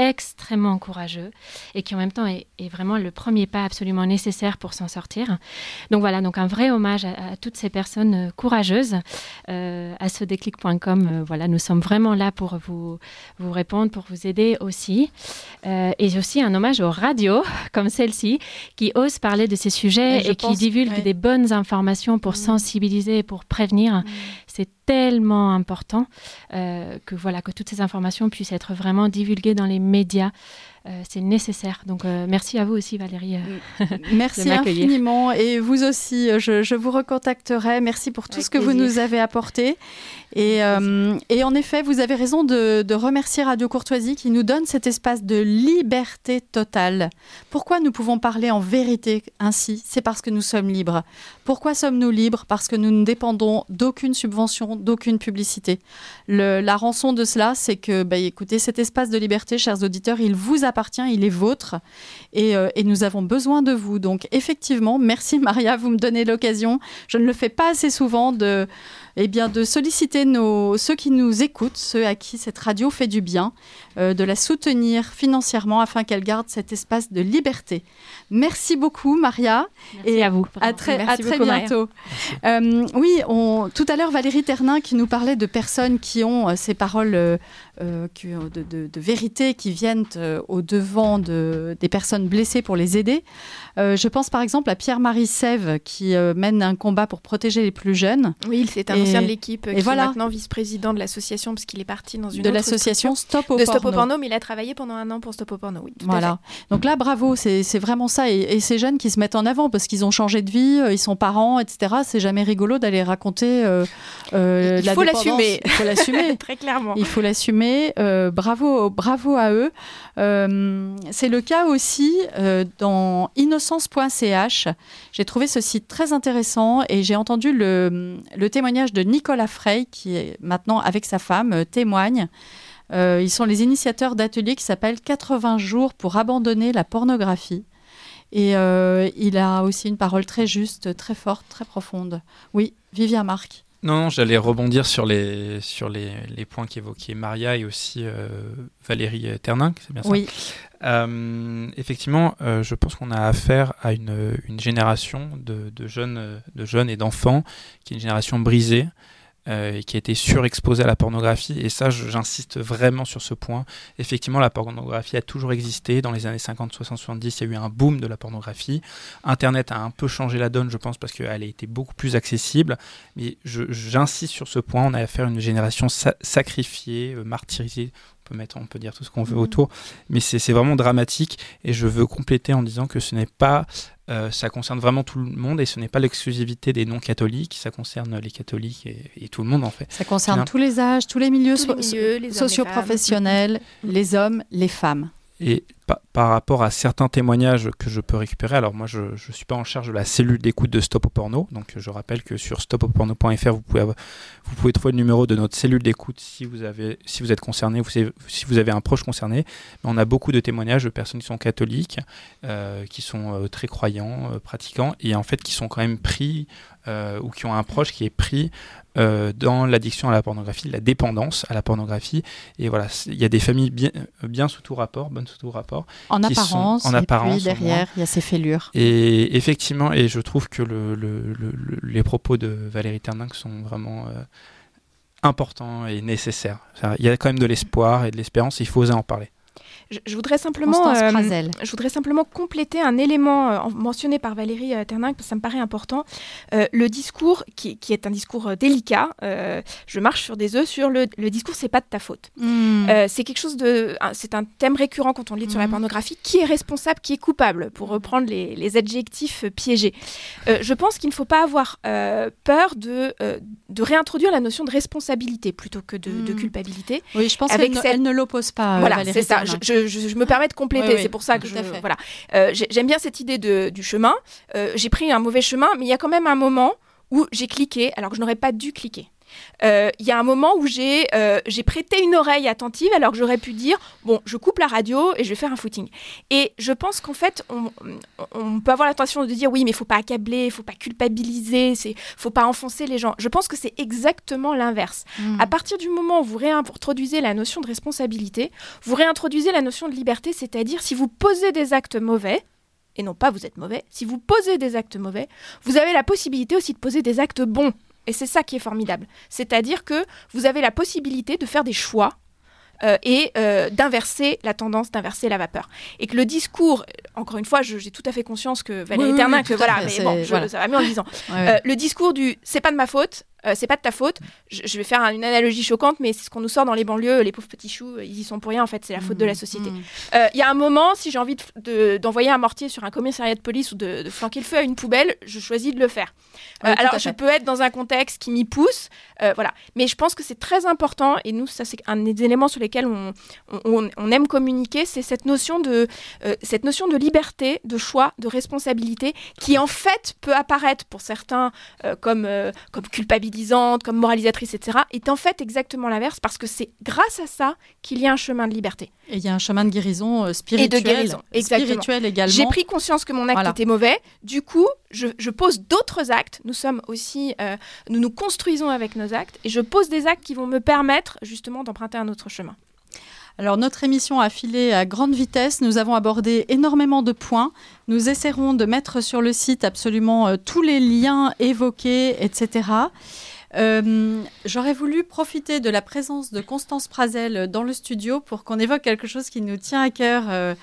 extrêmement courageux et qui en même temps est, est vraiment le premier pas absolument nécessaire pour s'en sortir. Donc voilà, donc un vrai hommage à, à toutes ces personnes courageuses. Euh, à ce déclic point com, euh, voilà, nous sommes vraiment là pour vous, vous répondre, pour vous aider aussi. Euh, et aussi un hommage aux radios comme celle-ci qui osent parler de ces sujets et, et qui divulguent ouais. des bonnes informations pour mmh. sensibiliser, pour prévenir. Mmh. C'est tellement important euh, que, voilà, que toutes ces informations puissent être vraiment divulguées dans les médias. Euh, c'est nécessaire. Donc, euh, merci à vous aussi, Valérie. Euh, merci infiniment. Et vous aussi, je, je vous recontacterai. Merci pour tout Avec ce que plaisir. Vous nous avez apporté. Et, euh, et en effet, vous avez raison de, de remercier Radio Courtoisie qui nous donne cet espace de liberté totale. Pourquoi nous pouvons parler en vérité ainsi ? C'est parce que nous sommes libres. Pourquoi sommes-nous libres ? Parce que nous ne dépendons d'aucune subvention, d'aucune publicité. Le, la rançon de cela, c'est que, bah, écoutez, cet espace de liberté, chers auditeurs, il vous appartient, il est vôtre. Et, euh, et nous avons besoin de vous. Donc, effectivement, merci Maria, vous me donnez l'occasion. Je ne le fais pas assez souvent de... Eh bien, de solliciter nos, ceux qui nous écoutent, ceux à qui cette radio fait du bien, euh, de la soutenir financièrement afin qu'elle garde cet espace de liberté. Merci beaucoup, Maria. Merci et à vous. À très, à très bientôt. Euh, oui, on, tout à l'heure, Valérie Ternin qui nous parlait de personnes qui ont euh, ces paroles euh, euh, qui, de, de, de vérité qui viennent euh, au-devant de, des personnes blessées pour les aider. Euh, je pense par exemple à Pierre-Marie Sève qui euh, mène un combat pour protéger les plus jeunes. Oui, c'est un ancien de l'équipe qui voilà. est maintenant vice-président de l'association parce qu'il est parti dans une de autre l'association Stop au de porno. Stop au porno, mais il a travaillé pendant un an pour Stop au porno. Oui, tout voilà. à fait. Donc là, bravo, c'est, c'est vraiment ça. Et, et ces jeunes qui se mettent en avant parce qu'ils ont changé de vie, ils sont parents, et cetera. C'est jamais rigolo d'aller raconter euh, euh, il la faut dépendance. l'assumer. Il faut l'assumer. Très clairement. Il faut l'assumer. Euh, bravo, bravo à eux. Euh, c'est le cas aussi euh, dans innocence point c h. J'ai trouvé ce site très intéressant et j'ai entendu le, le témoignage de Nicolas Frey qui est maintenant avec sa femme euh, témoigne. Euh, ils sont les initiateurs d'ateliers qui s'appellent quatre-vingts jours pour abandonner la pornographie. Et euh, il a aussi une parole très juste, très forte, très profonde. Oui, Vivien Marc. Non, non, j'allais rebondir sur les, sur les, les points qu'évoquait Maria et aussi euh, Valérie Ternin, c'est bien ça ? Oui. Euh, effectivement, euh, je pense qu'on a affaire à une, une génération de, de, jeunes, de jeunes et d'enfants qui est une génération brisée. Euh, et qui a été surexposée à la pornographie, et ça je, j'insiste vraiment sur ce point. Effectivement, la pornographie a toujours existé. Dans les années cinquante, soixante, soixante-dix, il y a eu un boom de la pornographie. Internet a un peu changé la donne, je pense, parce qu'elle a été beaucoup plus accessible, mais je, j'insiste sur ce point. On a affaire à une génération sa- sacrifiée, euh, martyrisée. On peut, mettre, on peut dire tout ce qu'on veut autour, mais c'est, c'est vraiment dramatique, et je veux compléter en disant que ce n'est pas Euh, ça concerne vraiment tout le monde et ce n'est pas l'exclusivité des non-catholiques, ça concerne les catholiques et, et tout le monde en fait. Ça concerne Bien. tous les âges, tous les milieux, tous les milieux so- les socio-professionnels, les, les hommes, les femmes. Et pa- par rapport à certains témoignages que je peux récupérer, alors moi je ne suis pas en charge de la cellule d'écoute de Stop au porno, donc je rappelle que sur stop au porno point f r vous pouvez, avoir, vous pouvez trouver le numéro de notre cellule d'écoute si vous, avez, si vous êtes concerné, vous savez, si vous avez un proche concerné. Mais on a beaucoup de témoignages de personnes qui sont catholiques, euh, qui sont euh, très croyants, euh, pratiquants, et en fait qui sont quand même pris, euh, ou qui ont un proche qui est pris Euh, dans l'addiction à la pornographie, la dépendance à la pornographie. Et voilà, il y a des familles bien, bien sous tout rapport, bonnes sous tout rapport. En apparence, sont, en et apparence, puis derrière, il y a ces fêlures. Et effectivement, et je trouve que le, le, le, le, les propos de Valérie Ternin sont vraiment euh, importants et nécessaires. Il y a quand même de l'espoir et de l'espérance, et il faut oser en parler. Je, je, voudrais simplement, euh, je voudrais simplement compléter un élément euh, mentionné par Valérie euh, Ternin, ça me paraît important. Euh, le discours, qui, qui est un discours euh, délicat, euh, je marche sur des œufs, sur le, le discours, c'est pas de ta faute. Mmh. Euh, c'est quelque chose de, c'est un thème récurrent quand on lit mmh. sur la pornographie. Qui est responsable, qui est coupable, pour reprendre les, les adjectifs piégés. Euh, je pense qu'il ne faut pas avoir euh, peur de, euh, de réintroduire la notion de responsabilité plutôt que de, mmh. de culpabilité. Oui, je pense qu'elle cette... ne, elle ne l'oppose pas. Voilà, Valérie c'est ça. Ternin. Je, je, Je, je me permets de compléter, oui, oui, c'est pour ça que je, voilà. Euh, j'aime bien cette idée de, du chemin. Euh, j'ai pris un mauvais chemin, mais il y a quand même un moment où j'ai cliqué alors que je n'aurais pas dû cliquer. Il euh, y a un moment où j'ai, euh, j'ai prêté une oreille attentive alors que j'aurais pu dire, bon, je coupe la radio et je vais faire un footing. Et je pense qu'en fait, on, on peut avoir l'intention de dire, oui, mais il ne faut pas accabler, il ne faut pas culpabiliser, il ne faut pas enfoncer les gens. Je pense que c'est exactement l'inverse. Mmh. À partir du moment où vous réintroduisez la notion de responsabilité, vous réintroduisez la notion de liberté, c'est-à-dire si vous posez des actes mauvais, et non pas vous êtes mauvais, si vous posez des actes mauvais, vous avez la possibilité aussi de poser des actes bons. Et c'est ça qui est formidable. C'est-à-dire que vous avez la possibilité de faire des choix euh, et euh, d'inverser la tendance, d'inverser la vapeur. Et que le discours, encore une fois, je, j'ai tout à fait conscience que Valérie oui, Ternin, oui, que voilà, fait, mais c'est, bon, je, voilà. ça va mieux en le disant. Ouais, ouais. Euh, le discours du « c'est pas de ma faute », Euh, c'est pas de ta faute. Je, je vais faire un, une analogie choquante, mais c'est ce qu'on nous sort dans les banlieues. Les pauvres petits choux, ils y sont pour rien. En fait, c'est la faute mmh, de la société. Il mmh. euh, y a un moment, si j'ai envie de, de, d'envoyer un mortier sur un commissariat de police ou de, de flanquer le feu à une poubelle, je choisis de le faire. Euh, oui, alors, je peux être dans un contexte qui m'y pousse, euh, voilà. Mais je pense que c'est très important. Et nous, ça, c'est un des éléments sur lesquels on, on, on aime communiquer, c'est cette notion de, euh, cette notion de liberté, de choix, de responsabilité, qui en fait peut apparaître pour certains euh, comme euh, comme culpabilité, comme moralisatrice, et cetera, est en fait exactement l'inverse, parce que c'est grâce à ça qu'il y a un chemin de liberté. Et il y a un chemin de guérison euh, spirituelle. Et de guérison, exactement. Spirituelle également. J'ai pris conscience que mon acte voilà. était mauvais, du coup, je, je pose d'autres actes, nous sommes aussi, euh, nous nous construisons avec nos actes, et je pose des actes qui vont me permettre justement d'emprunter un autre chemin. Alors, notre émission a filé à grande vitesse. Nous avons abordé énormément de points. Nous essaierons de mettre sur le site absolument euh, tous les liens évoqués, et cetera. Euh, j'aurais voulu profiter de la présence de Constance Prazel dans le studio pour qu'on évoque quelque chose qui nous tient à cœur, euh,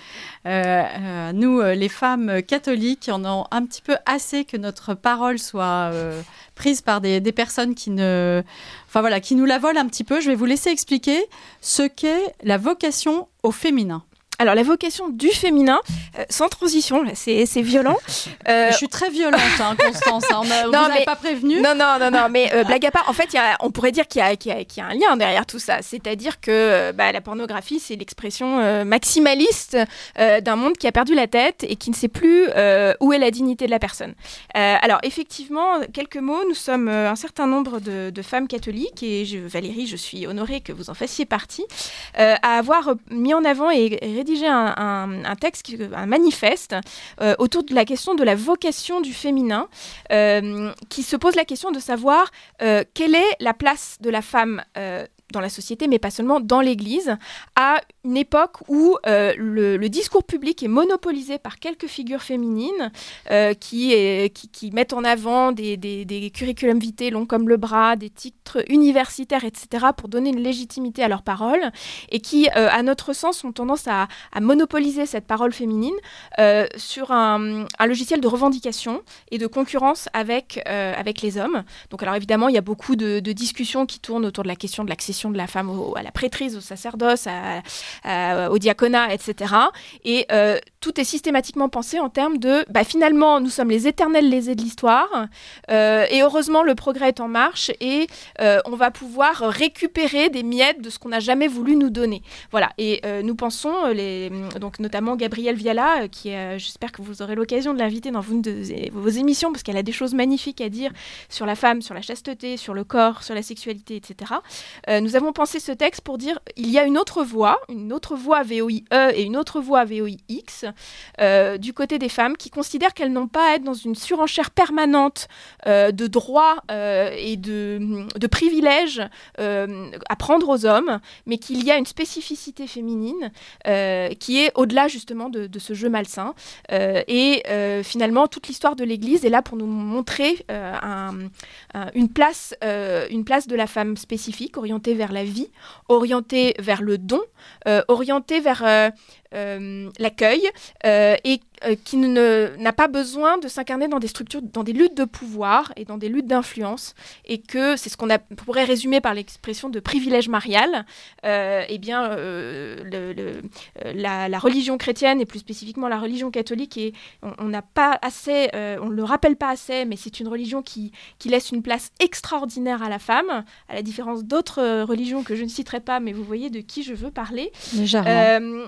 euh, nous, les femmes catholiques. On a un petit peu assez que notre parole soit euh, prise par des, des personnes qui, ne, enfin, voilà, qui nous la volent un petit peu. Je vais vous laisser expliquer ce qu'est la vocation au féminin. Alors, la vocation du féminin, euh, sans transition, là, c'est, c'est violent. Euh, je suis très violente, hein, Constance. Hein, on a, non, vous n'avez pas prévenu. Non, non, non, non, mais euh, blague à part, en fait, y a, on pourrait dire qu'il y a, qu'il y a, qu'il y a un lien derrière tout ça. C'est-à-dire que bah, la pornographie, c'est l'expression euh, maximaliste euh, d'un monde qui a perdu la tête et qui ne sait plus euh, où est la dignité de la personne. Euh, alors, effectivement, quelques mots. Nous sommes euh, un certain nombre de, de femmes catholiques, et je, Valérie, je suis honorée que vous en fassiez partie, euh, à avoir mis en avant et rédigé Un, un, un texte, un manifeste euh, autour de la question de la vocation du féminin, euh, qui se pose la question de savoir euh, quelle est la place de la femme euh, dans la société, mais pas seulement dans l'Église, à une époque où euh, le, le discours public est monopolisé par quelques figures féminines euh, qui, est, qui, qui mettent en avant des, des, des curriculum vitae longs comme le bras, des titres universitaires, et cetera, pour donner une légitimité à leurs paroles, et qui, euh, à notre sens, ont tendance à, à monopoliser cette parole féminine euh, sur un, un logiciel de revendication et de concurrence avec, euh, avec les hommes. Donc, alors évidemment, il y a beaucoup de, de discussions qui tournent autour de la question de l'accession de la femme au, à la prêtrise, au sacerdoce, à, à, au diaconat, et cetera. Et euh, tout est systématiquement pensé en termes de, bah, finalement, nous sommes les éternels lésés de l'histoire, euh, et heureusement, le progrès est en marche, et euh, on va pouvoir récupérer des miettes de ce qu'on n'a jamais voulu nous donner. Voilà. Et euh, nous pensons, les, donc notamment Gabrielle Viala, qui est, j'espère que vous aurez l'occasion de l'inviter dans vos, de, vos émissions, parce qu'elle a des choses magnifiques à dire sur la femme, sur la chasteté, sur le corps, sur la sexualité, et cetera. Euh, nous avons pensé ce texte pour dire il y a une autre voie, une autre voie V O I E et une autre voie V O I X euh, du côté des femmes qui considèrent qu'elles n'ont pas à être dans une surenchère permanente euh, de droits euh, et de, de privilèges euh, à prendre aux hommes, mais qu'il y a une spécificité féminine euh, qui est au-delà justement de, de ce jeu malsain. Euh, et euh, finalement, toute l'histoire de l'Église est là pour nous montrer euh, un, un, une, place, euh, une place de la femme spécifique, orientée vers la vie, orientée vers le don, euh, orientée vers euh, euh, l'accueil euh, et euh, qui ne, n'a pas besoin de s'incarner dans des structures, dans des luttes de pouvoir et dans des luttes d'influence, et que c'est ce qu'on a, pourrait résumer par l'expression de privilège marial. Euh, eh bien, euh, le, le, la, la religion chrétienne et plus spécifiquement la religion catholique, et on n'a pas assez, euh, on ne le rappelle pas assez, mais c'est une religion qui, qui laisse une place extraordinaire à la femme, à la différence d'autres religions que je ne citerai pas, mais vous voyez de qui je veux parler. Légèrement. Euh, et du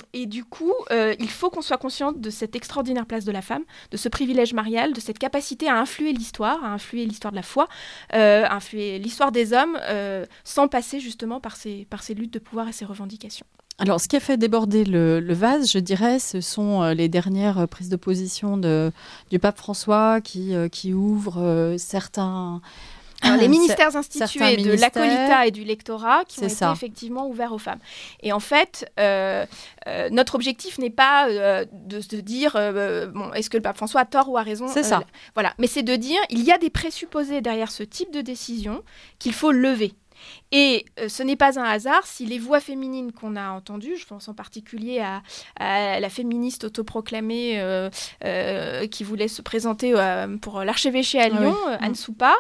coup, euh, il faut qu'on soit conscient de cette extraordinaire place de la femme, de ce privilège marial, de cette capacité à influer l'histoire, à influer l'histoire de la foi, euh, à influer l'histoire des hommes, euh, sans passer justement par ces, par ces luttes de pouvoir et ces revendications. Alors, ce qui a fait déborder le, le vase, je dirais, ce sont euh, les dernières prises de position de, du pape François qui, euh, qui ouvre euh, certains... Alors, les ministères institués de l'acolita et du lectorat qui ont été ça. effectivement ouverts aux femmes. Et en fait, euh, euh, notre objectif n'est pas euh, de se dire euh, bon, est-ce que le pape François a tort ou a raison. C'est euh, ça. Voilà. Mais c'est de dire il y a des présupposés derrière ce type de décision qu'il faut lever. Et euh, ce n'est pas un hasard si les voix féminines qu'on a entendues, je pense en particulier à, à la féministe autoproclamée euh, euh, qui voulait se présenter euh, pour l'archevêché à Lyon, oui. Anne Soupa,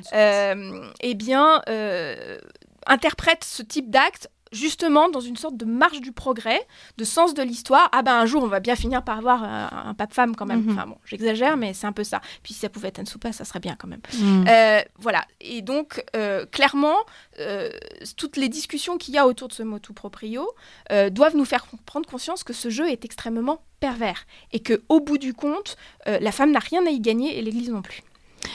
euh, eh bien, euh, interprète ce type d'acte justement dans une sorte de marche du progrès, de sens de l'histoire. Ah ben un jour on va bien finir par avoir un, un pape-femme quand même. Mm-hmm. Enfin bon, j'exagère, mais c'est un peu ça. Puis si ça pouvait être Anne Soupa, ça serait bien quand même. Mm. Euh, voilà. Et donc euh, clairement, euh, toutes les discussions qu'il y a autour de ce motu proprio euh, doivent nous faire prendre conscience que ce jeu est extrêmement pervers et que au bout du compte, euh, la femme n'a rien à y gagner et l'Église non plus.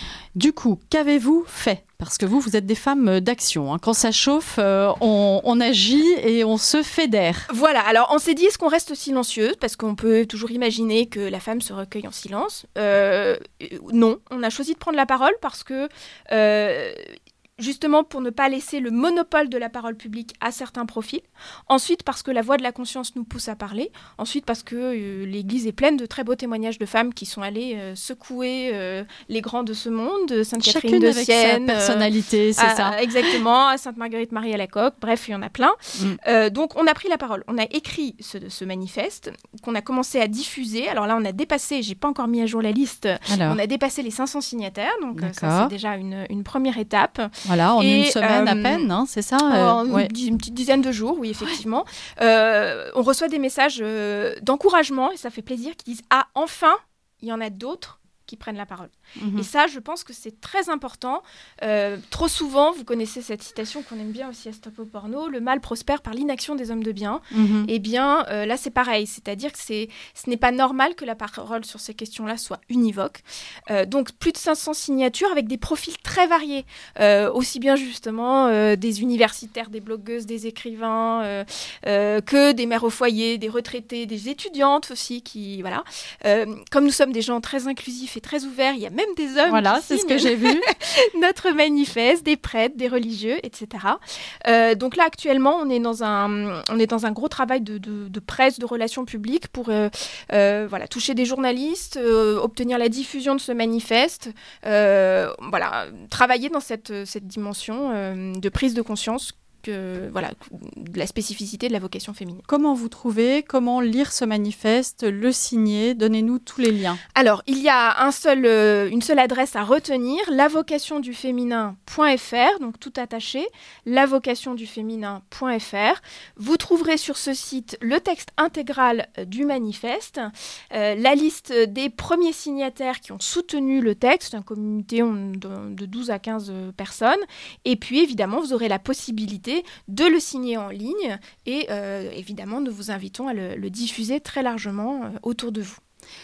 Du coup, qu'avez-vous fait ? Parce que vous, vous êtes des femmes d'action. Hein. Quand ça chauffe, euh, on, on agit et on se fédère. Voilà, alors on s'est dit, est-ce qu'on reste silencieuse ? Parce qu'on peut toujours imaginer que la femme se recueille en silence. Euh, non, on a choisi de prendre la parole parce que... Euh, justement pour ne pas laisser le monopole de la parole publique à certains profils. Ensuite, parce que la voix de la conscience nous pousse à parler. Ensuite, parce que euh, l'Église est pleine de très beaux témoignages de femmes qui sont allées euh, secouer euh, les grands de ce monde. Sainte-Catherine de Sienne. Chacune avec sa personnalité, euh, c'est à, ça. Exactement, Sainte-Marguerite-Marie Alacoque. Bref, il y en a plein. Mm. Euh, donc, on a pris la parole. On a écrit ce, ce manifeste qu'on a commencé à diffuser. Alors là, on a dépassé, j'ai pas encore mis à jour la liste, Alors. on a dépassé les cinq cents signataires. Donc, euh, ça, c'est déjà une, une première étape. Voilà, en et, une semaine euh, à peine, hein, c'est ça euh, En ouais. une, une petite dizaine de jours, oui, effectivement. Euh, on reçoit des messages euh, d'encouragement, et ça fait plaisir, qui disent « Ah, enfin, il y en a d'autres qui prennent la parole. Mmh. » Et ça, je pense que c'est très important. Euh, trop souvent, vous connaissez cette citation qu'on aime bien aussi à Stop au porno, « Le mal prospère par l'inaction des hommes de bien. Mmh. » Eh bien, euh, là, c'est pareil. C'est-à-dire que c'est, ce n'est pas normal que la parole sur ces questions-là soit univoque. Euh, donc, plus de cinq cents signatures avec des profils très variés. Euh, aussi bien, justement, euh, des universitaires, des blogueuses, des écrivains, euh, euh, que des mères au foyer, des retraités, des étudiantes aussi. Qui, voilà. Euh, comme nous sommes des gens très inclusifs et très ouverts, il y a même des hommes voilà, qui c'est ce que j'ai vu. notre manifeste, des prêtres, des religieux, et cetera. Euh, donc là, actuellement, on est dans un, on est dans un gros travail de, de, de presse, de relations publiques pour euh, euh, voilà, toucher des journalistes, euh, obtenir la diffusion de ce manifeste, euh, voilà, travailler dans cette, cette dimension euh, de prise de conscience que, voilà, de la spécificité de la vocation féminine. Comment vous trouvez ? Comment lire ce manifeste ? Le signer ? Donnez-nous tous les liens. Alors, il y a un seul, euh, une seule adresse à retenir, la vocation du féminin point f r, donc tout attaché, la vocation du féminin point f r. Vous trouverez sur ce site le texte intégral euh, du manifeste, euh, la liste des premiers signataires qui ont soutenu le texte, un comité de, de douze à quinze personnes, et puis évidemment, vous aurez la possibilité de le signer en ligne et euh, évidemment nous vous invitons à le, le diffuser très largement euh, autour de vous.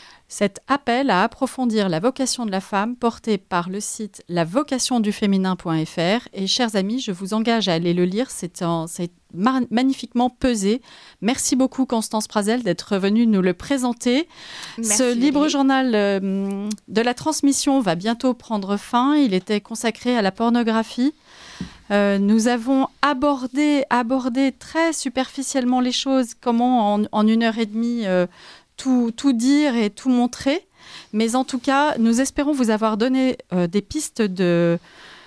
Cet appel à approfondir la vocation de la femme porté par le site la vocation du féminin point f r et chers amis, je vous engage à aller le lire, c'est, en, c'est mar- magnifiquement pesé. Merci beaucoup Constance Prazel d'être venue nous le présenter. Merci. Ce libre journal euh, de la transmission va bientôt prendre fin, il était consacré à la pornographie. Euh, nous avons abordé, abordé très superficiellement les choses, comment en, en une heure et demie euh, tout, tout dire et tout montrer. Mais en tout cas, nous espérons vous avoir donné euh, des pistes de,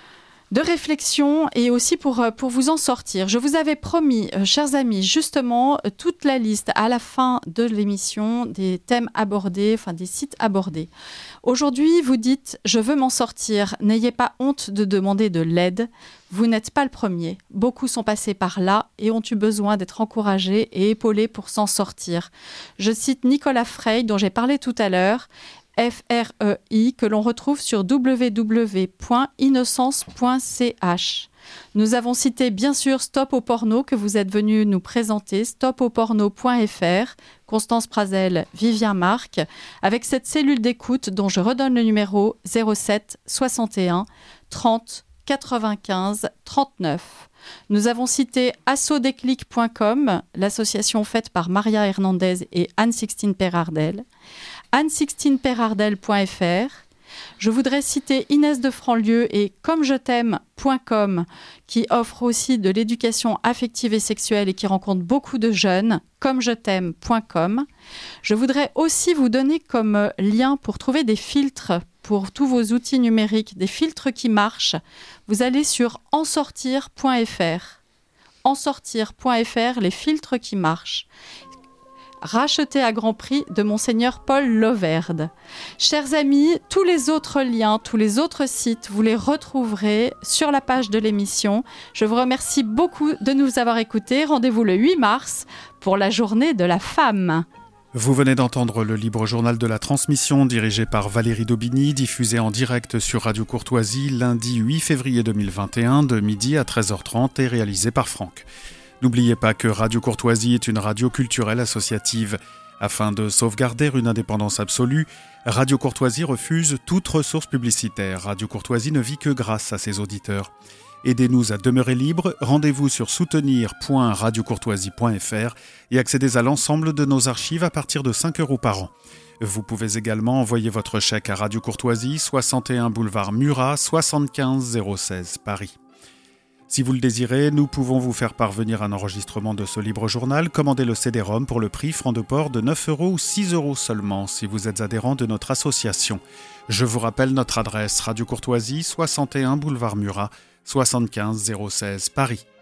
de réflexion et aussi pour, pour vous en sortir. Je vous avais promis, euh, chers amis, justement, euh, toute la liste à la fin de l'émission des thèmes abordés, enfin des sites abordés. Aujourd'hui, vous dites « Je veux m'en sortir ». N'ayez pas honte de demander de l'aide. Vous n'êtes pas le premier. Beaucoup sont passés par là et ont eu besoin d'être encouragés et épaulés pour s'en sortir. Je cite Nicolas Frey, dont j'ai parlé tout à l'heure. F R E I, que l'on retrouve sur w w w point innocence point c h. Nous avons cité bien sûr Stop au porno que vous êtes venu nous présenter, stop au porno point f r, Constance Prazel, Vivien Marc, avec cette cellule d'écoute dont je redonne le numéro zéro sept soixante et un trente quatre-vingt-quinze trente-neuf. Nous avons cité asso déclic point com, l'association faite par Maria Hernandez et Anne-Sixtine Perardel, anne sixtine perardel point f r. Je voudrais citer Inès de Franlieu et comme je t'aime point com qui offre aussi de l'éducation affective et sexuelle et qui rencontre beaucoup de jeunes, comme je t'aime point com. Je voudrais aussi vous donner comme lien pour trouver des filtres pour tous vos outils numériques, des filtres qui marchent. Vous allez sur en sortir point f r. en sortir point f r, les filtres qui marchent. Racheté à grand prix de Monseigneur Paul Loverde. Chers amis, tous les autres liens, tous les autres sites, vous les retrouverez sur la page de l'émission. Je vous remercie beaucoup de nous avoir écoutés. Rendez-vous le huit mars pour la journée de la femme. Vous venez d'entendre le libre journal de la transmission dirigé par Valérie Daubigny, diffusé en direct sur Radio Courtoisie lundi huit février deux mille vingt et un de midi à treize heures trente et réalisé par Franck. N'oubliez pas que Radio Courtoisie est une radio culturelle associative. Afin de sauvegarder une indépendance absolue, Radio Courtoisie refuse toute ressource publicitaire. Radio Courtoisie ne vit que grâce à ses auditeurs. Aidez-nous à demeurer libres, rendez-vous sur soutenir point radio courtoisie point f r et accédez à l'ensemble de nos archives à partir de cinq euros par an. Vous pouvez également envoyer votre chèque à Radio Courtoisie, soixante et un boulevard Murat, soixante-quinze zéro seize, Paris. Si vous le désirez, nous pouvons vous faire parvenir un enregistrement de ce libre journal. Commandez le C D-ROM pour le prix franc de port de neuf euros ou six euros seulement si vous êtes adhérent de notre association. Je vous rappelle notre adresse Radio Courtoisie, soixante et un boulevard Murat, soixante-quinze zéro seize, Paris.